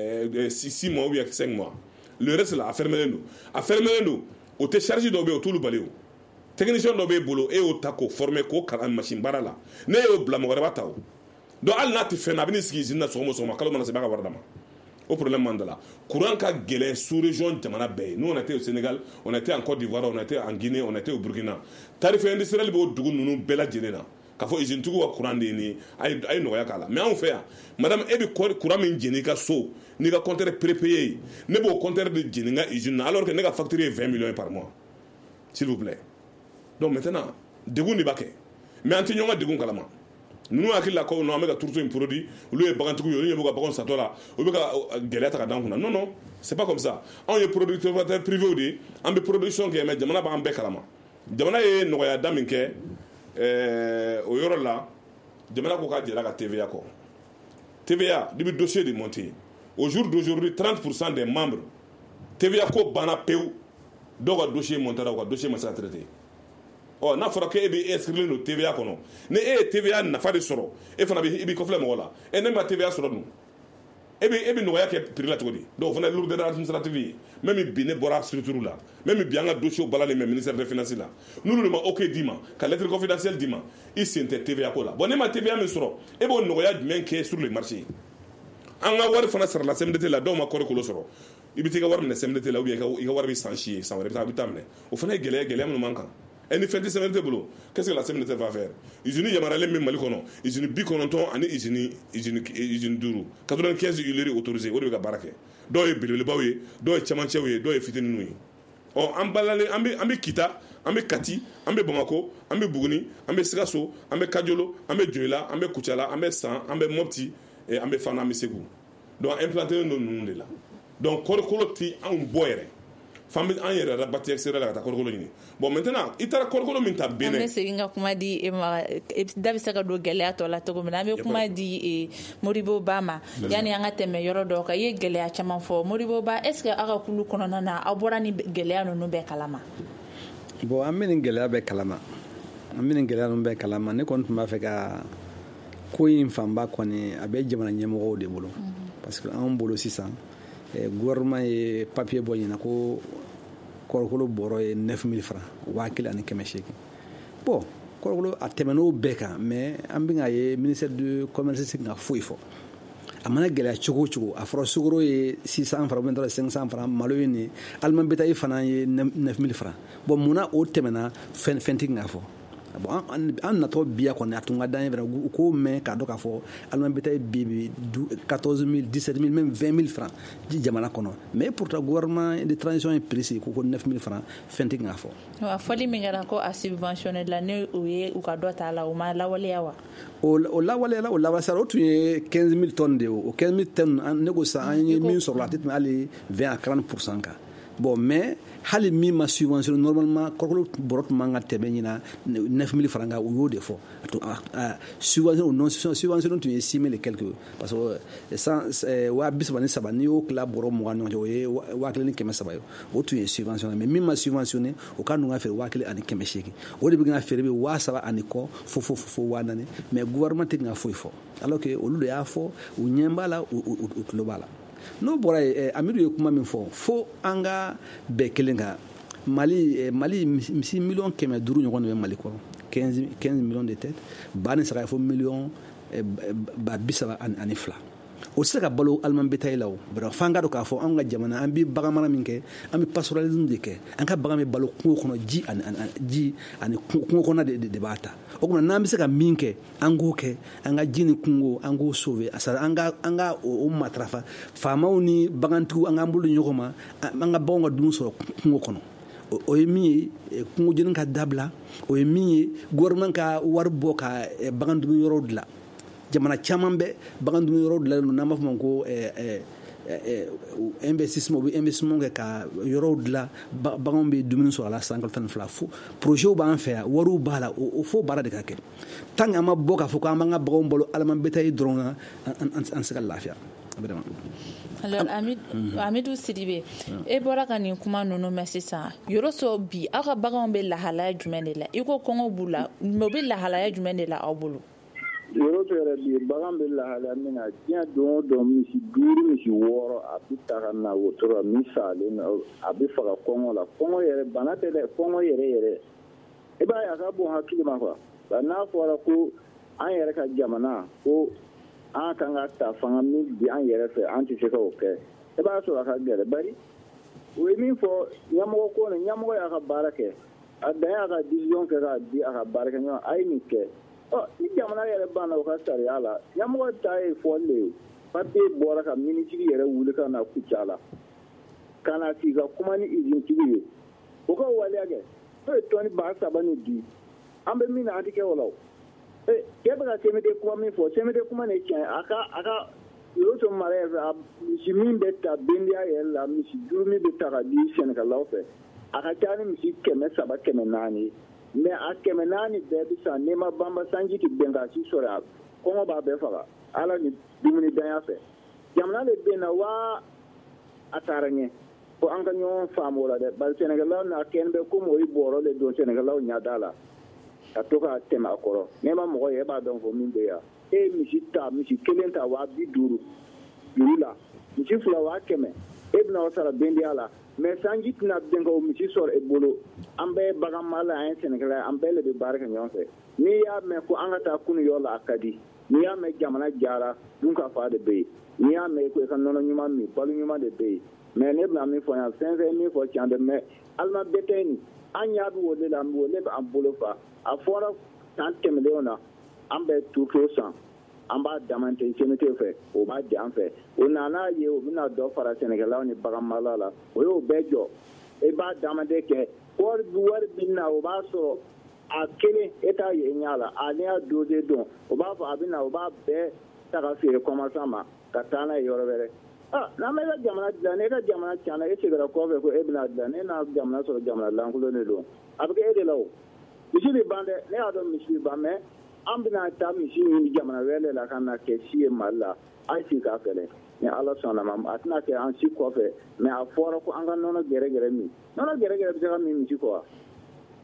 6 mois ou bien 5 mois le reste là a fermé don o tɛ charge dɔw bɛ yen o t'olu bali o technicien dɔw b'e bolo e y'o ta k'o former k'o kalan machine baara la ne y'o bila mɔgɔ wɛrɛ b'a ta o donc hali n'a tɛ fɛn na a bɛ n'i sigi usine na sɔgɔma o sɔgɔma kalo mana se i b'a ka wari d'a ma o problème man da la courant ka gɛlɛn sous région jamana bɛɛ ye nous on était au Sénégal on était en Côte d'Ivoire on était en Guinée on était au Burkina tarif industriel bɛ o dugu ninnu bɛɛ lajɛlen na k'a fɔ usine tigiw ka courant de ye nin ye a ye nɔgɔya k'a la mais anw fɛ yan madame e bɛ courant min jeni i ka so n'i ka compteur prépayé ye ne b'o compteur de jeni n ka usine na alors que ne ka facture ye 20 millions par mois s'il vous plaît donc maintenant degun de b'a kɛ mais an tɛ ɲɔgɔn ka degun kalama ninnu hakili la ko non an bɛ ka turuto in produit olu ye bagantigiw ye olu ɲɛ b'u ka baganw satɔ la olu bɛ ka gɛlɛya ta ka d'an kunna non c'est pas comme ça anw ye producteur privé de ye an bɛ production kɛ mais jamana b'an bɛɛ kalama jamana ye nɔgɔya da min kɛ o yɔrɔ la jamana ko k'a jɛra ka TVA kɔ TVA depuis dossier de monter au jour d'aujourd'hui 30% des membres TVA ko banna pewu dɔw ka dossier montera u ka dossier ma se ka traiter n'a fɔra ko e bɛ inscrire don TVA kɔnɔ ni e ye TVA nafa de sɔrɔ e fana i b'i kɔfilɛ mɔgɔ la ne ma TVA sɔrɔ dun e bɛ nɔgɔya kɛ prix la cogo di donc o fana ye lourdeur administrative ye même bi ne bɔra structure la même bi an ka dossier balalen bɛ ministère des finances la n'olu de ma OK d'i ma ka lettre confidentielle d'i ma i sen tɛ TVA ko la bon ne ma TVA min sɔrɔ e b'o nɔgɔya jumɛn kɛ sur le marché an ka wari fana sarala CMDT la dɔw ma kɔɔri kolo sɔrɔ i bɛ t'i ka wari minɛ CMDT la ou bien i ka wari bɛ san si ye san wɛrɛ i bɛ taa minɛ o fana ye gɛlɛya minnu man kan ni fɛn tɛ CMDT bolo qu'est-ce que la CMDT va faire usine yamaruyalen min Mali kɔnɔ usine 90 ani usine 5 95 huileries autorisées o de bɛ ka baara kɛ dɔw ye belebelebaw ye dɔw ye cɛmancɛw ye dɔw ye fitininw ye an balalen an bɛ Kita an bɛ Kati an bɛ Bamako an bɛ Buguni an bɛ Sikaso an bɛ Kajolo an bɛ Dioila an bɛ Kucala an bɛ San an bɛ Mopti an bɛ Fana an bɛ Segu donc implanté don ninnu de la donc kɔɔri kolo tɛ anw bɔ yɛrɛ fan bɛ an yɛrɛ bati extérieur la ka taa kɔɔri kolo ɲini bon maintenant i taara kɔɔri kolo min ta Benin an bɛ segin ka kuma di e ma da bɛ se ka don gɛlɛya tɔ la cogo min na an bɛ kuma di Modibo Ba ma yanni an ka tɛmɛ yɔrɔ dɔw kan i ye gɛlɛya caman fɔ Modibo Ba est ce que aw ka kulu kɔnɔna na aw bɔra ni gɛlɛya ninnu bɛɛ kalama bon an bɛ nin gɛlɛya bɛɛ kalama ne kɔni tun b'a fɛ ka ko in fanba kɔni a bɛ jamana ɲɛmɔgɔw de bolo parce que anw bolo sisan gouvernement ye papier bɔ ɲina ko kɔrɔkolo bɔrɔ ye 9000 francs 1800 bon kɔrɔkolo a tɛmɛn'o bɛɛ kan mais an bɛ k'a ye ministère du commerce se ka foyi fɔ a mana gɛlɛya cogo o cogo a fɔra sukaro ye 600 francs ou 500 francs malo ye nin aliment bétail fana ye 9000 francs bon munna o tɛmɛna fɛn tɛ k'a fɔ bon an natɔ biya kɔni a tun ka d'an ye u k'o mɛn k'a dɔn k'a fɔ aliment bétail bi 14000 17000 même 20000 francs jamana kɔnɔ mais pourtant gouvernement de transition ye prix ko 9000 francs fɛn tɛ k'a fɔ wa fɔli min kɛra ko a subventionné la ni u ye u ka dɔ ta la o ma lawaleya wa o lawaleya o tun ye 15000 tonnes de o 15000 tonnes ne ko sa an ye min sɔrɔ a tɛ tɛmɛ hali 20 à 40% kan bon mais hali min ma subventionné normalement kɔrɔkolo bɔrɔ tun man ka tɛmɛ ɲina 9000 francs kan u y'o de fɔ subventionné ou non subventionné tun ye 6000 et quelques parce que waa 33 n'i y'o tila bɔrɔ 20 ɲɔgɔn cɛ o ye 1300 ye o tun ye subventionné mais min ma subventionné o ka ninnu ka feere 1800 o de bɛ ka feere bɛ 3000 kɔ fo 4000 mais gouvernement tɛ ka foyi fɔ alors que olu de y'a fɔ u ɲɛ b'a la u tulo b'a la n'o bɔra yen Amidu ye kuma min fɔ fo an ka bɛɛ kelen kan Mali misi 500,000 ɲɔgɔn de bɛ Mali kɔnɔ 15 millions de têtes ba ni saga fo 1,32 o tɛ se ka balo aliment bétail la o f'an ka dɔn k'a fɔ an ka jamana an bɛ bagan mara min kɛ an bɛ pastoralisme de kɛ an ka bagan bɛ balo kungo kɔnɔ ji ani kungo kɔnɔ de b'a ta o tuma n'an bɛ se ka min kɛ an k'o kɛ an ka ji ni kungo an k'o sauver an ka o matarafa faamaw ni bagantigiw an k'an bolo ɲɔgɔn ma an ka baganw ka dumuni sɔrɔ kungo kɔnɔ o ye min ye kungo jeni ka dabila o ye min ye gouvernement ka wari bɔ ka bagan dumuni yɔrɔw dilan jamana caman bɛ bagan dumuni yɔrɔ dilanlen n'an b'a fɔ ma ko investissement u bɛ investissement kɛ ka yɔrɔw dilan baganw bɛ dumuni sɔrɔ a la san kalo 12 fo projets b'an fɛ yan wariw b'a la o fo baara de ka kɛ tant que an ma bɔ k'a fɔ k'an b'an ka baganw balo aliment bétail dɔrɔn na an se ka lafiya alors Amidou Sidibe e bɔra ka nin kuma ninnu mɛn sisan yɔrɔ sɔ bi aw ka baganw bɛ lahalaya jumɛn de la i ko kɔngɔ b'u la mais u bɛ lahalaya jumɛn de la aw bolo yɔrɔ tɔ yɛrɛ bi bagan bɛ lahalaya min na diɲɛ don o don misi 5 misi 6 a bɛ ta ka na wotoro min salen a bɛ faga kɔngɔ la kɔngɔ yɛrɛ bana tɛ dɛ kɔngɔ yɛrɛ i b'a ye a ka bon hakili ma quoi n'a fɔra ko an yɛrɛ ka jamana ko an kan ka ta fanga min bi an yɛrɛ fɛ an tɛ se ka o kɛ i b'a sɔrɔ a ka gɛlɛn bari o ye min fɔ ɲɛmɔgɔ ko ni ɲɛmɔgɔ y'a ka baara kɛ a dan y'a ka décision kɛ k'a di a ka baarakɛɲɔgɔn a ye nin kɛ ni jamana yɛrɛ banna o ka sariya la ɲɛmɔgɔ ta ye fɔli de ye papier bɔra ka minisiri yɛrɛ wuli ka na kuca la ka na sigi ka kuma ni usine tigi ye o ka waleya kɛ n'o ye tɔni 3,000 ni di an bɛ min na an tɛ kɛ o la o kɛ bɛ ka CMD kuma min fɔ CMD kuma nin tiɲɛ a ka yɔrɔ mara yɛrɛ fɛ misi min bɛ ta bendiya yɛrɛ la misi 5 min bɛ ta ka di sɛnɛkɛlaw fɛ a ka ca ni misi 300 400 ye mais a 400 bɛɛ bɛ san n'i ma banba sanji tɛ bɛn ka si sɔrɔ a kɔngɔ b'a bɛɛ faga ala ni dumuni danya fɛ jamana de bɛ na wa a taara ɲɛ ko an ka ɲɔgɔn faamu o la dɛ bari sɛnɛkɛlaw n'a kɛn bɛ komi o ye bɔrɔ de don sɛnɛkɛlaw ɲɛda la ka to ka tɛmɛ a kɔrɔ n'i ma mɔgɔ ye e b'a dɔn fɔ min bɛ yan e misi 1 ta 250 juru la misi 2 100 e bɛna o sara bendiya la mais sanji tɛna bɛn ka o misi sɔrɔ e bolo an bɛɛ ye bagan mara an ye sɛnɛkɛla ye an bɛɛ de bɛ baara kɛ ɲɔgɔn fɛ n'i y'a mɛn ko an ka taa kunuyɔrɔ la a ka di n'i y'a mɛn jamana jara dun ka fa de bɛ yen n'i y'a mɛn ko i ka nɔnɔ ɲuman min balo ɲuman de bɛ yen mais ne bɛna min fɔ yan fɛn fɛn min fɔ tiɲɛ de mais aliment bétail nin an ɲɛ bɛ o de la o de b'an bolo fa a fɔra san tɛmɛnlenw na an bɛ tuto san an b'a damante CMT fɛ o b'a di an fɛ o nana ye o bɛna dɔ fara sɛnɛkɛlaw ni bagan mara la o y'o bɛɛ jɔ e b'a damante kɛ wari bɛ na o b'a sɔrɔ a kelen e t'a ye ɲɛ la a n'i y'a dose dɔn o b'a fɔ a bɛ na o b'a bɛɛ ta ka feere commerçant ma ka taa n'a ye yɔrɔ wɛrɛ n'an bɛ ka jamana dilan ne ka jamana tiɲɛna e seginna kɔfɛ ko e bɛna dilan ne n'a jamana sɔrɔ jamana lankolon de don a bɛ kɛ e de la o misi bɛ ban dɛ ne y'a dɔn misi bɛ ban mais an bɛna taa misi ɲini jamana wɛrɛ la ka na kɛ si ye Mali la a ye si k'a fɛlɛ ni ala sɔnna ma a tɛna kɛ an si kɔfɛ mais a fɔra ko an ka nɔnɔ gɛrɛgɛrɛ min nɔnɔ gɛrɛgɛrɛ bɛ se ka min misi kɔ wa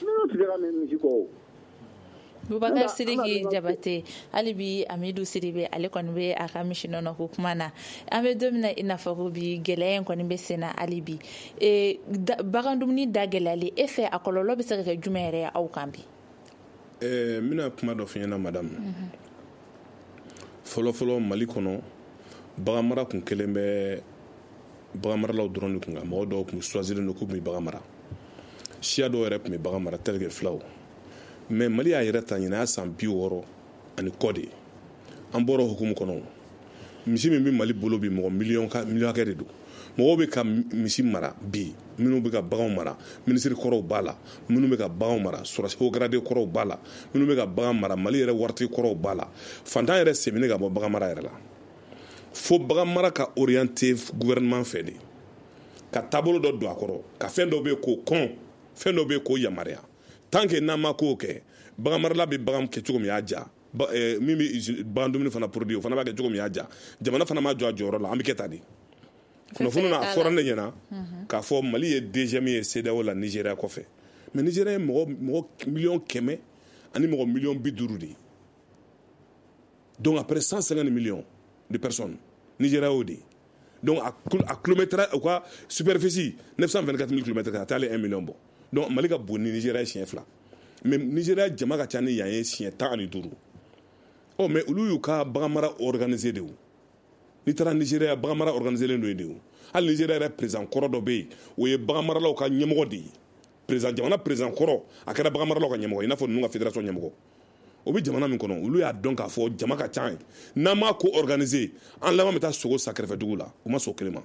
n'o tɛ ka misi kɔ. Bubakar Sidiki Jabate hali bi Amidu Sidibe ale kɔni bɛ a ka misi nɔnɔ ko kuma na an bɛ don min na i n'a fɔ ko bi gɛlɛya in kɔni bɛ sen na hali bi bagan dumuni da gɛlɛyali e fɛ a kɔlɔlɔ bɛ se ka kɛ jumɛn yɛrɛ aw kan bi. n bɛna kuma dɔ f'i ɲɛna madame fɔlɔfɔlɔ Mali kɔnɔ bagan mara kun kelen bɛ bagan maralaw dɔrɔn de kun kan mɔgɔ dɔw kun choisilen don k'u bɛ bagan mara siya dɔw yɛrɛ kun bɛ bagan mara tel que filaw mais Mali y'a yɛrɛ ta ɲinɛ a san 60 ani kɔ de an bɔra hukumu kɔnɔ misi min bɛ Mali bolo bi mɔgɔ miliyɔn hakɛ de don mɔgɔw bɛ ka misi mara bi minnu bɛ ka baganw mara minisiri kɔrɔw b'a la minnu bɛ ka baganw mara sɔrɔsi haut gradé kɔrɔw b'a la minnu bɛ ka bagan mara Mali yɛrɛ waritigi kɔrɔw b'a la fantan yɛrɛ sɛmɛnen ka bɔ bagan mara yɛrɛ la fo bagan mara ka orienté gouvernement fɛ de ka taabolo dɔ don a kɔrɔ ka fɛn dɔ bɛ yen k'o kɔn fɛn dɔ bɛ yen k'o yamaruya tant que n'an ma k'o kɛ bagan marala bɛ bagan kɛ cogo min y'a ja min bɛ bagan dumuni fana produit o fana b'a kɛ cogo min y'a ja jamana fana ma jɔ a jɔyɔrɔ la an bɛ kɛ tan de kunnafoni na a fɔra ne ɲɛna k'a fɔ Mali ye deuxième ye CEDEAO la Nigéria kɔfɛ mais Nigéria ye mɔgɔ miliyɔn 100 ani mɔgɔ miliyɔn 50 de donc après 150 millions de personnes Nigéria o de donc a kilomètre ou quoi superficie 924 000 km ka taa 1 million bɔ donc Mali ka bon ni Nigéria ye siɲɛ 2 mais Nigéria jama ka ca ni yan ye siɲɛ 15 oh mais olu y'u ka bagan mara organisé de ni taara Nigéria bagan mara organisé len do de hali Nigéria yɛrɛ président kɔrɔ dɔ bɛ yen o ye bagan maralaw ka ɲɛmɔgɔ de ye président jamana président kɔrɔ a kɛra bagan maralaw ka ɲɛmɔgɔ i n'a fɔ ninnu ka fédération ɲɛmɔgɔ o bɛ jamana min kɔnɔ olu y'a dɔn k'a fɔ jama ka ca ye n'an m'a ko organisé an laban bɛ taa sogo sa kɛrɛfɛ dugu la u ma sɔn kelen ma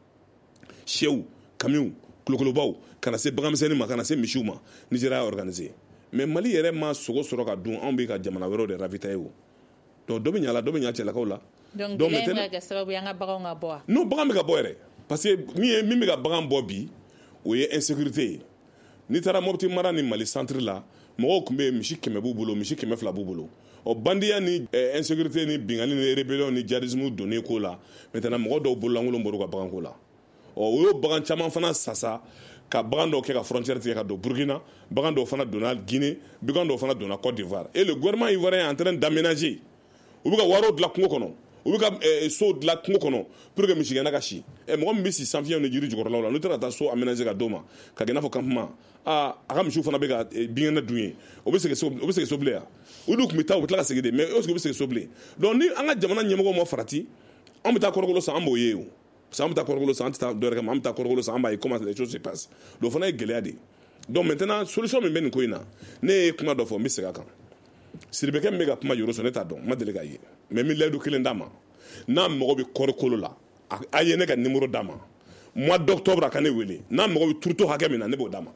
sɛw kamiw kulokolobaw kana se baganmisɛnnin ma kana se misiw ma Nigéria y'a organisé mais Mali yɛrɛ ma sogo sɔrɔ ka dun anw bɛ ka jamana wɛrɛw de ravitailler o donc dɔ bɛ ɲa la dɔ bɛ ɲa cɛlakaw la donc gɛlɛya bɛ ka sababu ye an ka baganw ka bɔ wa non bagan bɛ ka bɔ yɛrɛ parce que min bɛ ka bagan bɔ bi o ye insécurité ye n'i taara Mopti mara ni Mali centre la mɔgɔw tun bɛ yen misi 100 b'u bolo misi 200 b'u bolo ɔ bandiya ni insécurité ni bingani ni rébellion ni djihadisme donnen ko la maintenant mɔgɔ dɔw bololankolon bɔr'u ka bagan ko la o y'o bagan caman fana sasa ka bagan dɔw kɛ ka frontière tigɛ ka don Burkina bagan dɔw fana donna Guinée bagan dɔw fana donna Côte d'Ivoire et le gouvernement ivoirien est en train d'aménager u bɛ ka wariw dilan kungo kɔnɔ u bɛ ka so dilan kungo kɔnɔ pour que misigɛnna ka si mɔgɔ min bɛ si sanfiyɛnw ni jiri jukɔrɔlaw la n'u taara ka taa so aménager ka d'o ma ka kɛ i n'a fɔ campement a ka misiw fana bɛ ka binkɛnɛ dun ye o bɛ segin so bilen yan olu tun bɛ taa u bɛ tila ka segin de mais est-ce que u bɛ segin so bilen donc ni an ka jamana ɲɛmɔgɔw ma farati an bɛ taa kɔrɔkolo san an b'o ye o parce que an bɛ taa kɔrɔkolo san an tɛ taa dɔwɛrɛ kama an bɛ taa kɔrɔkolo san an b'a ye comment les choses se passent donc fana ye gɛlɛya de donc maintenant solution min bɛ nin ko in na ne ye kuma dɔ fɔ n bɛ segin a kan Siribekɛ min bɛ ka kuma yɔrɔ sɔn ne t'a dɔn n ma deli k'a ye mais n bɛ layidu kelen d'a ma n'a mago bɛ kɔrikolo la a ye ne ka numéro d'a ma mois d'octobre a ka ne wele n'a mago bɛ turuto hakɛ min na ne b'o d'a ma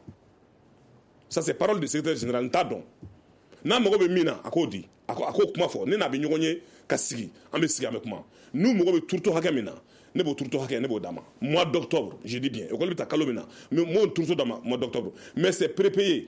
ça c'est parole du secrétaire général n t'a dɔn n'a mago bɛ min na a k'o di a k'o kuma fɔ ne n'a bɛ ɲɔgɔn ye ka sigi an bɛ sigi an bɛ kuma n'u mago bɛ turuto hakɛ min na ne b'o turuto hakɛ ne b'o d'a ma mois d'octobre je dis bien école bɛ taa kalo min na mais m'o turuto d'a ma mois d'octobre mais c'est prépayé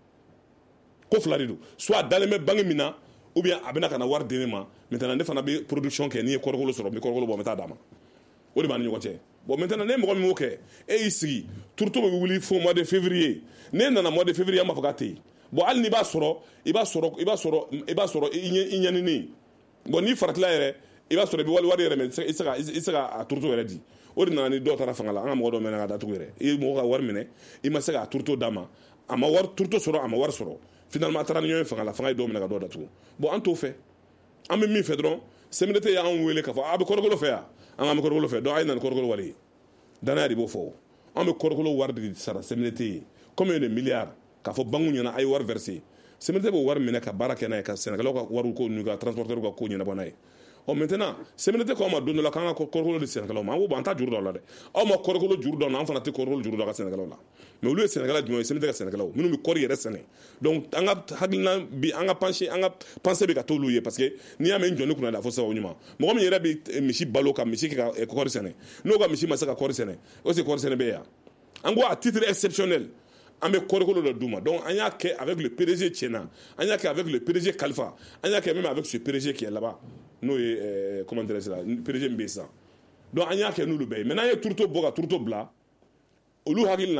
ko fila de don soit dalen bɛ banque min na ou bien a bɛna ka na wari di ne ma maintenant ne fana bɛ production kɛ n'i ye kɔrɔkolo sɔrɔ n bɛ kɔrɔkolo bɔ n bɛ taa d'a ma o de b'an ni ɲɔgɔn cɛ bon maintenant ne mɔgɔ min m'o kɛ e y'i sigi turuto bɛ wuli fo mois de février ne nana mois de février an b'a fɔ k'a tɛ yen bon hali n'i b'a sɔrɔ i ɲɛnini bon n'i faratila yɛrɛ i b'a sɔrɔ i bɛ wari yɛrɛ mɛ i tɛ se ka turuto yɛrɛ di o de nana ni dɔw taara fanga la an ka mɔgɔ dɔw mɛnna ka datugu yɛrɛ i ye mɔgɔ ka wari minɛ i ma se k'a turuto d'a ma a ma wari turuto sɔrɔ a ma wari sɔrɔ finalement a taara ni ɲɔgɔn ye fanga la fanga ye dɔw minɛ ka dɔw datugu bon an t'o fɛ an bɛ min fɛ dɔrɔn CMDT y'an wele k'a fɔ a bɛ kɔrɔkolo fɛ yan an bɛ kɔrɔkolo fɛ donc a ye na ni kɔrɔkolo wari ye danaya de b'o fɔ an bɛ kɔrɔkolo wari de sara CMDT ye combien de milliards k'a fɔ banque ɲɛna a ye wari verser CMDT b'o wari minɛ ka baara kɛ n'a ye ka sɛnɛkɛlaw ka wariw ko n'u ka transporteurs ka ko ɲɛnabɔ n'a ye ɔ maintenant CMDT k'aw ma don dɔ la k'an ka kɔrɔkolo di sɛnɛkɛlaw ma an ko bon an t'a juru dɔn la dɛ aw ma kɔrɔkolo juru dɔn na an fana tɛ kɔrɔkolo juru dɔn ka sɛnɛkɛlaw la mais olu ye sɛnɛkɛla jumɛn ye CMDT ka sɛnɛkɛlaw minnu bɛ kɔri yɛrɛ sɛnɛ donc an ka hakilina bi an ka pensée bɛ ka t'olu ye parce que n'i y'a mɛn n jɔ ne kunna da fɔ sababu ɲuman mɔgɔ min yɛrɛ bɛ misi balo ka misi kɛ ka kɔri sɛnɛ n'o ka misi ma se ka kɔri sɛnɛ o c'est kɔri sɛnɛ bɛ yan an ko à titre exceptionnel an bɛ kɔrikolo dɔ d'u ma donc an y'a kɛ avec le PDG Tiɲɛna an y'a kɛ avec le PDG Kalifa an y'a kɛ même avec ce PDG qui est là-bas n'o ye comment dirais-je la PDG min bɛ yen sisan donc an y'a kɛ n'olu bɛɛ ye maintenant an ye turuto bɔ ka turuto bila olu hakili la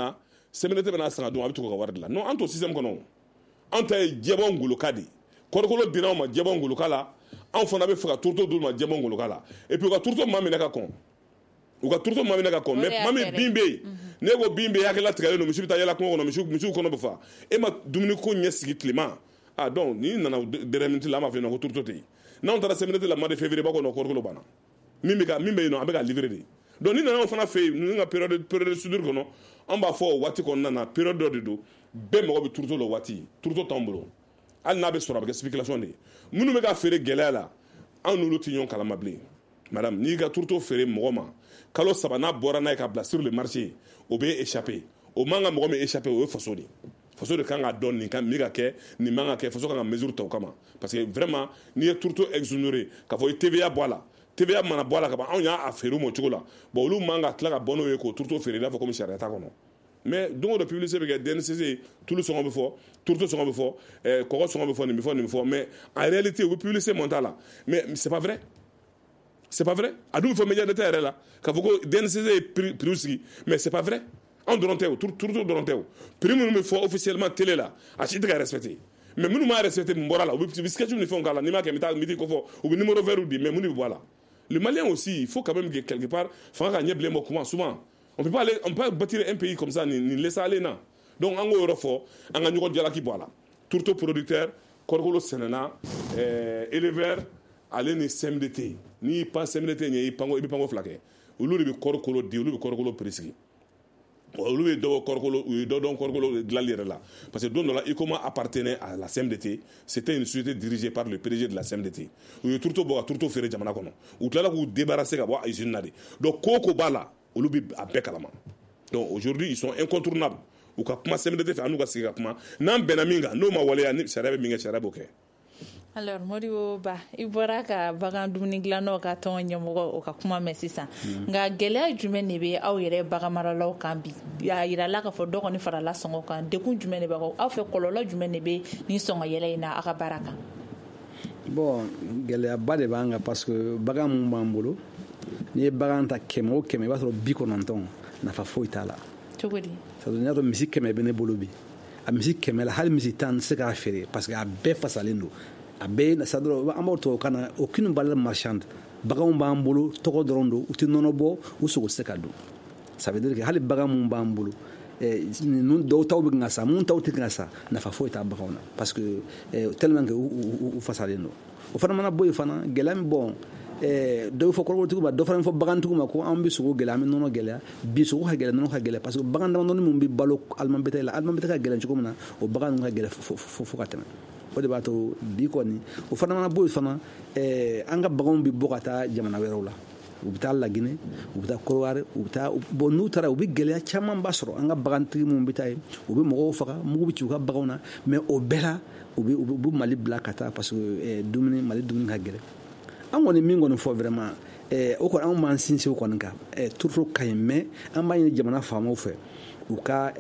CMDT bɛna san ka dun a bɛ tugu ka wari de la non an t'o système kɔnɔ an ta ye jɛbɔ ngoloka de kɔrɔkolo dira anw ma jɛbɔ ngoloka la anw fana bɛ fɛ ka turuto d'u ma jɛbɔ ngoloka la et puis u ka turuto maa minɛ ka kɔn u ka turuto maa minɛ ka kɔn mais maa min bin bɛ yen ne ko bin bɛ yen hakilila tigɛlen don misi bɛ taa yala kungo kɔnɔ misiw kɔnɔ bɛ fa e ma dumuni ko ɲɛ sigi tilema ah donc n'i nana dernière minute la an b'a fɔ yen nɔ ko turuto tɛ yen n'anw taara CMDT la mois de février ba kɔnɔ kɔrɔkolo banna min bɛ yen nɔ an bɛ ka livrer de donc ni nana anw fana fɛ yen ninnu ka période de soudure kɔnɔ an b'a fɔ o waati kɔnɔna na période dɔ de don bɛɛ mago bɛ turuto la o waati turuto t'anw bolo hali n'a bɛ sɔrɔ a bɛ kɛ spéculation de ye minnu bɛ ka feere gɛlɛya la anw n'olu tɛ ɲɔgɔn kalama bilen madame n'i ka turuto feere mɔgɔ ma kalo 3 n'a bɔra n'a ye ka bila sur le marché o bɛ échapper o man ka mɔgɔ min échapper o ye faso de faso de kan ka dɔn nin kan min ka kɛ nin man ka kɛ faso kan ka mesure ta o kama parce que vraiment n'i ye turuto exonéré k'a fɔ i TVA bɔ a la TVA mana bɔ a la ka ban anw y'a feere o ma cogo la bon olu man ka tila ka bɔ n'o ye k'o turuto feere i n'a fɔ komi sariya t'a kɔnɔ mais don o don publicité bɛ kɛ DNCC tulu sɔngɔ bɛ fɔ turuto sɔngɔ bɛ fɔ kɔgɔ sɔngɔ bɛ fɔ nin bɛ fɔ nin bɛ fɔ mais en réalité u bɛ publicité monter a la mais c'est pas vrai c'est pas vrai a dun bɛ fɔ média d'État yɛrɛ la k'a fɔ ko DNCC ye prix sigi mais c'est pas vrai anw dɔrɔn tɛ o turuto dɔrɔn tɛ o prix minnu bɛ fɔ officiellement télé la a si tɛ ka respecter mais minnu m'a respecter mun bɔra la u bɛ sketch ni fɛnw k'a la n'i m'a kɛ n bɛ t'i kɔfɔ u bɛ numéro vert di mais mun de bɛ bɔ a la le Malien aussi il faut quand même que quelque part fanga ka ɲɛ bilen bɔ kuma souvent on peut pas bâtir un pays comme ça ni laisser aller na donc an k'o yɔrɔ fɔ an ka ɲɔgɔn jalaki bɔ a la turuto producteur kɔrɔkolo sɛnɛna éleveur ale ni CMDT n'i pan CMDT ɲɛ i bɛ panko fila kɛ olu de bɛ kɔrɔkolo di olu bɛ kɔrɔkolo prix sigi olu ye dɔ kɔrɔkolo u ye dɔ dɔn kɔrɔkolo dilanli yɛrɛ la parce que don dɔ la ICOMA appartenait à la CMDT c'était une société dirigée par le PDG de la CMDT u ye turuto bɔ ka turuto feere jamana kɔnɔ u tilala k'u débarrasser ka bɔ usine na de donc ko o ko b'a la olu bɛ a bɛɛ kalama donc aujourd'hui ils sont incontournables u ka kuma CMDT fɛ an n'u ka sigi ka kuma n'an bɛnna min kan n'o ma waleya ni sariya bɛ min kɛ sariya b'o kɛ. Alors Modibo Ba i bɔra ka bagan dumuni dilannaw ka tɔn ɲɛmɔgɔ o ka kuma mɛn sisan nka gɛlɛya jumɛn de bɛ aw yɛrɛ bagan maralaw kan bi a yirala k'a fɔ dɔ kɔni farala sɔngɔ kan dekun jumɛn de b'aw aw fɛ kɔlɔlɔ jumɛn de bɛ ni sɔngɔ yɛlɛ in na aw ka baara kan. Bon gɛlɛyaba de b'an kan parce que bagan mun b'an bolo n'i ye bagan ta 100 o 100 i b'a sɔrɔ 90 nafa foyi t'a la. Cogo di? ça veut dire que misi 100 bɛ ne bolo bi a misi 100 la hali misi 10 tɛ se k'a feere parce que a bɛɛ fasalen don. a bɛɛ ça dɔrɔn an b'o to kana aucune valeur marchande baganw b'an bolo tɔgɔ dɔrɔn don u tɛ nɔnɔ bɔ u sogo tɛ se ka dun ça veut dire que hali bagan mun b'an bolo ninnu dɔw taw bɛ ka sa mun taw tɛ ka sa nafa foyi t'a baganw na parce que tellement que u fasalen don o fana mana bɔ yen fana gɛlɛya min bɔn dɔw fɔ kɔrɔkɔrɔtigiw ma dɔ fana fɔ bagantigiw ma ko an bɛ sogo gɛlɛya an bɛ nɔnɔ gɛlɛya bi sogo ka gɛlɛ nɔnɔ ka gɛlɛ parce que bagan damadɔni min bɛ balo alimɛtɛ la alimɛtɛ ka gɛlɛn cogo min na o bagan ninnu ka gɛlɛ fo ka tɛmɛ o de b'a to bi kɔni o fana mana bɔ yen fana an ka baganw bɛ bɔ ka taa jamana wɛrɛw la u bɛ taa Laginɛ u bɛ taa Kɔrɔwari u bɛ taa bon n'u taara u bɛ gɛlɛya camanba sɔrɔ an ka bagantigi minnu bɛ taa yen u bɛ mɔgɔw faga mugu bɛ ci u ka baganw na mais o bɛɛ la u bɛ Mali bila ka taa parce que Mali dumuni ka gɛlɛn an kɔni min kɔni fɔ vraiment o kɔni an b'an sinsin o kɔni kan turuto ka ɲi mais an b'a ɲini jamana faamaw fɛ u ka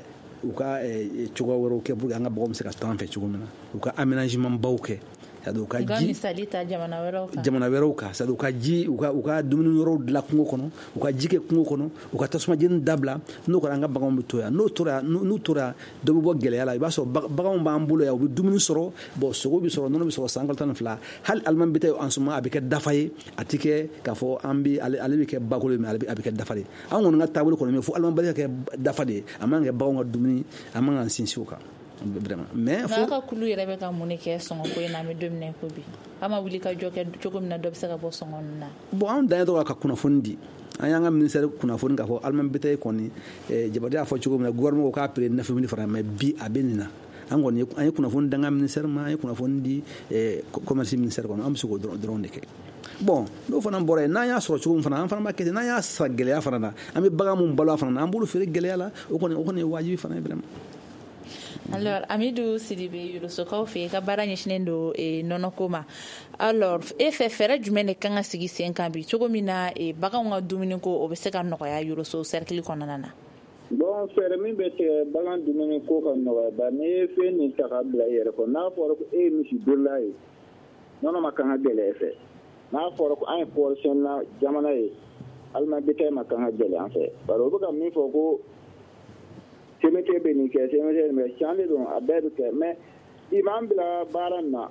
cogoya wɛrɛw kɛ pour que an ka baganw bɛ se ka to an fɛ cogo min na u ka aménagement baw kɛ c'est-à-dire u ka ji misali ta jamana wɛrɛw kan c'est-à-dire u ka ji u ka dumuni yɔrɔw dilan kungo kɔnɔ u ka ji kɛ kungo kɔnɔ u ka tasuma jeni dabila n'o kɛra an ka baganw bɛ to yan n'u tora dɔ bɛ bɔ gɛlɛya la i b'a sɔrɔ baganw b'an bolo yan u bɛ dumuni sɔrɔ bon sogo bɛ sɔrɔ nɔnɔ bɛ sɔrɔ san kalo 12 hali alimami bɛ taa en ce moment a bɛ kɛ dafa ye a tɛ kɛ k'a fɔ ale bɛ kɛ bakolo ye mais a bɛ kɛ dafa de an kɔni ka taabolo kɔni min fo alimami bɛ kɛ dafa de ye a man kɛ baganw ka dumuni a man kan sinsin o kan. mais fo ka kulu yɛrɛ bɛ ka mun de kɛ sɔngɔ ko in na an bɛ don min na ko bi an ma wuli ka jɔ kɛ cogo min na dɔ bɛ se ka bɔ sɔngɔ ninnu na. bon an dan ye dɔrɔn ka kunnafoni di an y'an ka ministère kunnafoni k'a fɔ alimami bɛ taa kɔni Jabate y'a fɔ cogo min na gouvernement ko k'a prix 9 000 francs mais bi a bɛ nin na an kɔni an ye kunnafoni dan ka ministère ma an ye kunnafoni di commerce ministère kɔnɔ an bɛ se k'o dɔrɔn de kɛ. bon n'o fana bɔra yen n'an y'a sɔrɔ cogo min fana an fana b'a kɛ ten n'an y'a sa gɛlɛya fana na an bɛ bagan mun balo a fana na an b'olu feere gɛlɛya la o kɔni ye wajibi fana ye vraiment. Alors Amidou Sidibé Yurusokaw fɛ ka baara ɲɛsinnen don nɔnɔko ma alors e fɛ fɛɛrɛ jumɛn de kan ka sigi sen kan bi cogo min na baganw ka dumuni ko o bɛ se ka nɔgɔya Yuruso cercle kɔnɔna na. bon fɛɛrɛ min bɛ tigɛ bagan dumuni ko ka nɔgɔya ba n'i ye fɛn nin ta ka bila i yɛrɛ kɔ n'a fɔra ko e ye misi dorola ye nɔnɔ ma kan ka gɛlɛya fɛ n'a fɔra ko an ye pɔrisiyɔn na jamana ye alimami bɛ ma kan ka gɛlɛya an fɛ bari o bɛ ka min fɔ ko semete be ni ke semete me chande don abedu ke me imam bila bara na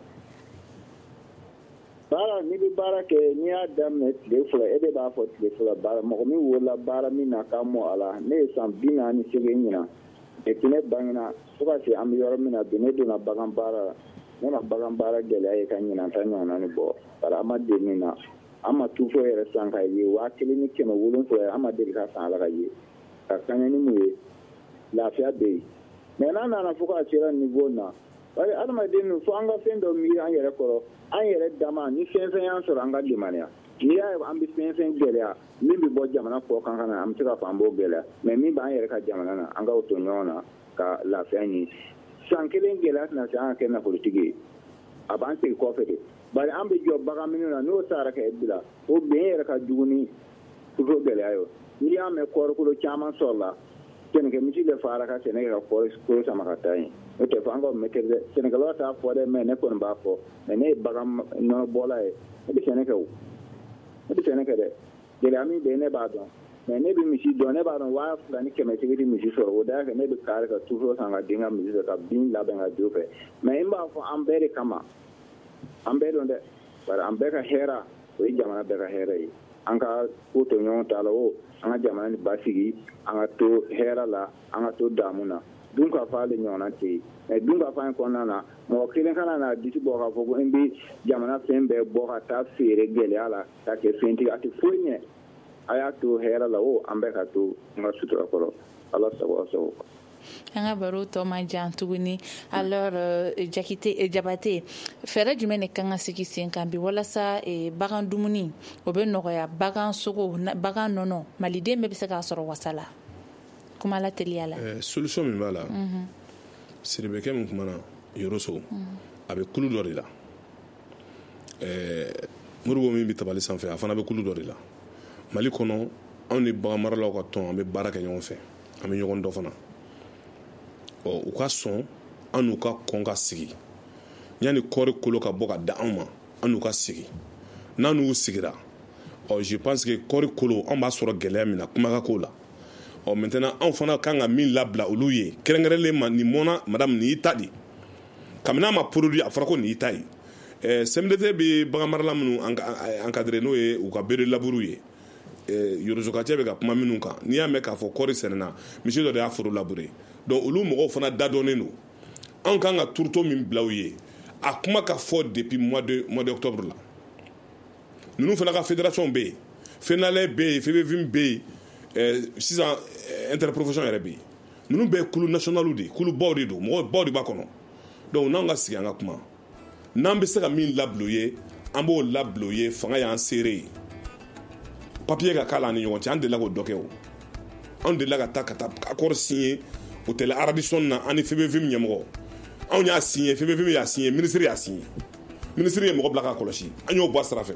bara ni bi bara ke ni adam ne telefula ede ba fo telefula bara mo mi wola bara mi na kamo ala ne sam bina ni sege nyina e tine bangina so ba se am yoro mi na bine do na bagan bara ne na bagan bara gele ay kan nyina tan nyona ni bo bara amade ni na ama tufo yere sanka yi wa kilini kema wulun fo ama de ka san ala yi ka kanya ni mu lafiya be me na na fo ka tira ni bona bari adama de no fo anga fendo mi an yere koro an yɛrɛ dama ni fɛn fɛn y'an sɔrɔ an ka limaniya n'i y'a ye an bɛ fɛn fɛn gɛlɛya min bɛ bɔ jamana kɔ kan na an bɛ se k'a fɔ an b'o gɛlɛya mɛ min b'an yɛrɛ ka jamana na an k'o to ɲɔgɔn na ka lafiya ɲini san kelen gɛlɛya tɛna se an ka kɛ nafolotigi ye a b'an segin kɔfɛ de bari an bɛ jɔ bagan minnu na n'o taara ka bila o bɛn yɛrɛ ka jugu ni tuto gɛlɛya ye n'i y'a mɛn kɔɔrikolo caman sɔrɔla sɛnɛkɛ misi bɛ fara ka sɛnɛ ka kɔɔrikolo sama ka taa yen o tɛ fɔ an ka mɛtɛrɛ dɛ sɛnɛkɛlaw t'a fɔ dɛ mɛ ne kɔni b'a fɔ mɛ ne ye bagan nɔnɔ bɔla ye ne bɛ sɛnɛ kɛ o ne bɛ sɛnɛ kɛ dɛ gɛlɛya min bɛ yen ne b'a dɔn mɛ ne bɛ misi dɔn ne b'a dɔn 2,000 ni 100 di misi sɔrɔ o da y'a kɛ ne bɛ kari ka tufo san ka den ka misi sɔrɔ ka bin labɛn ka don fɛ mɛ n b'a fɔ an bɛɛ de kama an bɛɛ dɔn dɛ bari an bɛɛ ka hɛrɛ o ye jamana bɛɛ ka hɛrɛ ye an ka ko to ɲɔgɔn ta la o an ka jamana ni basigi an ka to hɛrɛ la an ka to damu na dun ka fɔ ale ɲɔgɔnna tɛ yen mɛ dun ka fɔ an kɔnɔna na mɔgɔ kelen kana na disi bɔ k'a fɔ ko n bɛ jamana fɛn bɛɛ bɔ ka taa feere gɛlɛya la ka kɛ fɛntigi a tɛ foyi ɲɛ a y'a to hɛrɛ la o an bɛ ka to an ka sutura kɔrɔ ala sago sago. An ka baro tɔ man jan tuguni alors Jabate fɛɛrɛ jumɛn de kan ka sigi sen kan bi walasa bagan dumuni o bɛ nɔgɔya bagan sogo bagan nɔnɔ maliden bɛɛ bɛ se k'a sɔrɔ wasa la kuma la teliya la. Solution min b'a la Siribekɛ min kumana Yoroso a bɛ kulu dɔ de la Moribo min bɛ tabali sanfɛ a fana bɛ kulu dɔ de la Mali kɔnɔ anw ni bagan maralaw ka tɔn an bɛ baara kɛ ɲɔgɔn fɛ an bɛ ɲɔgɔn dɔ fana u ka sɔn an n'u ka kɔn ka sigi yanni kɔɔri kolo ka bɔ ka da anw ma an n'u ka sigi n'an n'u sigira je pense que kɔɔri kolo an b'a sɔrɔ gɛlɛya min na kuma ka k'o la maintenant anw fana kan ka min labila olu ye kɛrɛnkɛrɛnlen ma nin mɔna madame nin y'i ta di kabini a ma produit a fɔra ko nin y'i ta ye CMDT bɛ bagan marala minnu encadré n'o ye u ka bere laburu ye Yorosokacɛ bɛ ka kuma minnu kan n'i y'a mɛn k'a fɔ kɔɔri sɛnɛna misi dɔ de y'a foro labure donc olu mɔgɔw fana dadɔnnen don anw kan ka turuto min bila u ye a kuma ka fɔ depuis mois d'octobre la ninnu fana ka fédération bɛ yen FENALE bɛ yen FEBEVIM bɛ yen sisan interprofession yɛrɛ bɛ yen ninnu bɛɛ ye kulu nationaliw de ye kulu baw de don mɔgɔ baw de b'a kɔnɔ donc n'anw ka sigi an ka kuma n'an bɛ se ka min labila u ye an b'o labila u ye fanga y'an seere ye papier ka k'a la an ni ɲɔgɔn cɛ an delila k'o dɔ kɛ o anw delila ka taa accord signé hôtel Arabison na ani FEBEVIM ɲɛmɔgɔ anw y'a signé FEBEVIM y'a signé ministre y'a signé ministre ye mɔgɔ bila k'a kɔlɔsi an y'o bɔ a sira fɛ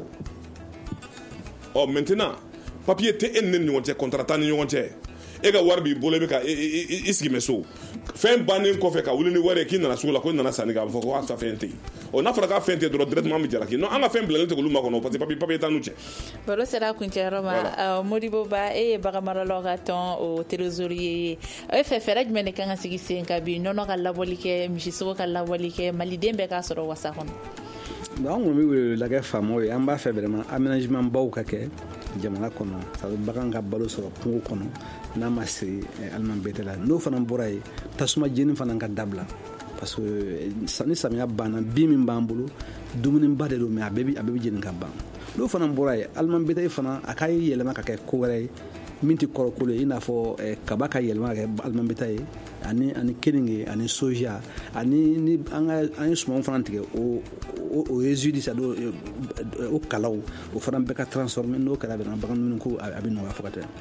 maintenant papier tɛ e ni ne ni ɲɔgɔn cɛ contrat t'an ni ɲɔgɔn cɛ e ka wari b'i bolo e bɛ ka i sigi mɛ so fɛn bannen kɔfɛ ka wuli ni wari ye k'i nana sugu la ko nana sanni kɛ a bɛ fɔ ko a fɛn tɛ yen n'a fɔra k'a fɛn tɛ dɔrɔn directement an bɛ jalaki non an ka fɛn bilalen tɛ olu ma kɔnɔ parce que papier t'an n'u cɛ. Baro sera kuncɛyɔrɔ ma Modibo Ba e ye bagan maralaw ka tɔn o trésorier ye e fɛ fɛɛrɛ jumɛn de kan ka sigi sen kan bi nɔnɔ ka labɔli kɛ misisogo ka labɔli kɛ maliden bɛɛ k'a sɔrɔ wasa kɔnɔ. An kɔni bɛ wele kɛ faamaw ye an b'a fɛ vraiment aménagement baw ka kɛ jamana kɔnɔ sabu bagan ka balo sɔrɔ kungo kɔnɔ n'a ma se aliman bɛɛ la n'o fana bɔra yen tasuma jeni fana ka dabila parce que ni samiya banna bin min b'an bolo dumuniba de don mais a bɛɛ bɛ jeni ka ban n'o fana bɔra yen aliman bɛɛ fana a ka yɛlɛma ka kɛ ko wɛrɛ ye min tɛ kɔrɔkolo ye i n'a fɔ kaba ka yɛlɛma ka kɛ aliman bɛɛ ye ani keninge ani soja ani ni an ye sumanw fana tigɛ o résidu ça do o kalaw o fana bɛɛ ka transformer n'o kɛra bɛna bagan minnu ko a bɛ nɔgɔya fo ka tɛmɛ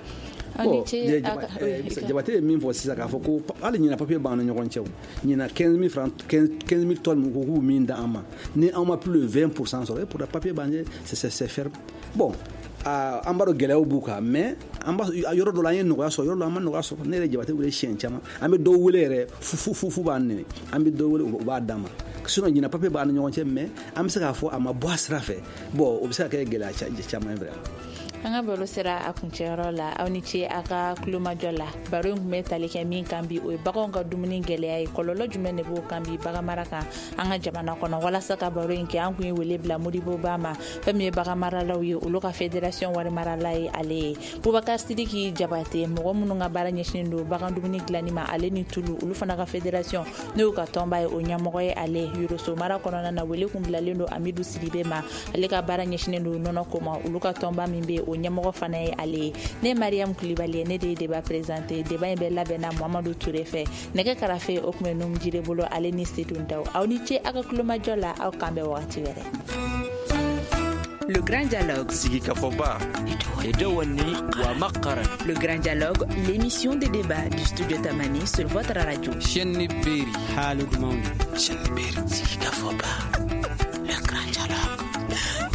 Jabate ye min fɔ sisan k'a fɔ ko hali ɲina papier b'an ni ɲɔgɔn cɛ ɲina 15 000 francs 15 000 tonnes ko k'u min da an ma ni an ma plus de 20% sɔrɔ pour le papier b'an ye c'est ferme bon an b'a dɔn gɛlɛyaw b'u kan mais an b'a yɔrɔ dɔ la an ye nɔgɔya sɔrɔ yɔrɔ dɔ la an ma nɔgɔya sɔrɔ ne yɛrɛ Jabate wele siɲɛ caman an bɛ dɔw wele yɛrɛ fu b'an nɛni an bɛ dɔw wele u b'a d'a ma sinon ɲina papier b'an ni ɲɔgɔn cɛ mais an bɛ se k'a fɔ a ma bɔ a sira fɛ bon o bɛ se ka kɛ gɛlɛya caman ye vraiment. an ka baro sera a kuncɛyɔrɔ la aw ni ce a ka kulomajɔ la baro in kun bɛ tali kɛ min kan bi o ye baganw ka dumuni gɛlɛya ye kɔlɔlɔ jumɛn de b'o kan bi baganmara kan an ka jamana kɔnɔ walasa ka baro in kɛ an kun ye wele bila Modibo Ba ma fɛn min ye baganmaralaw ye olu ka fédération warimarala ye ale ye Bubakar Sidiki Jabate mɔgɔ minnu ka baara ɲɛsinnen don bagan dumuni dilanni ma ale ni Tulu olu fana ka fédération n'o y'u ka tɔnba ye o ɲɛmɔgɔ ye ale Yoroso mara kɔnɔna na wele kun bilalen don Amidu Sidibe ma ale ka baara ɲɛsinnen don nɔnɔ ko ma olu ka tɔnba min bɛ o ɲɛmɔgɔ fana ye ale ye ne Mariam Kulibali ye ne de ye débat présenté débat in bɛ labɛnna Muhamadu Ture fɛ nɛgɛ karafe o kun bɛ Numu Jire bolo ale ni Seydou Ndaw aw ni ce a ka kulomajɔ la aw kan bɛ wagati wɛrɛ. Le Grand Dialogue. Le Grand Dialogue, l'émission de débat du studio Tamani sur votre radio. Le Grand Dialogue.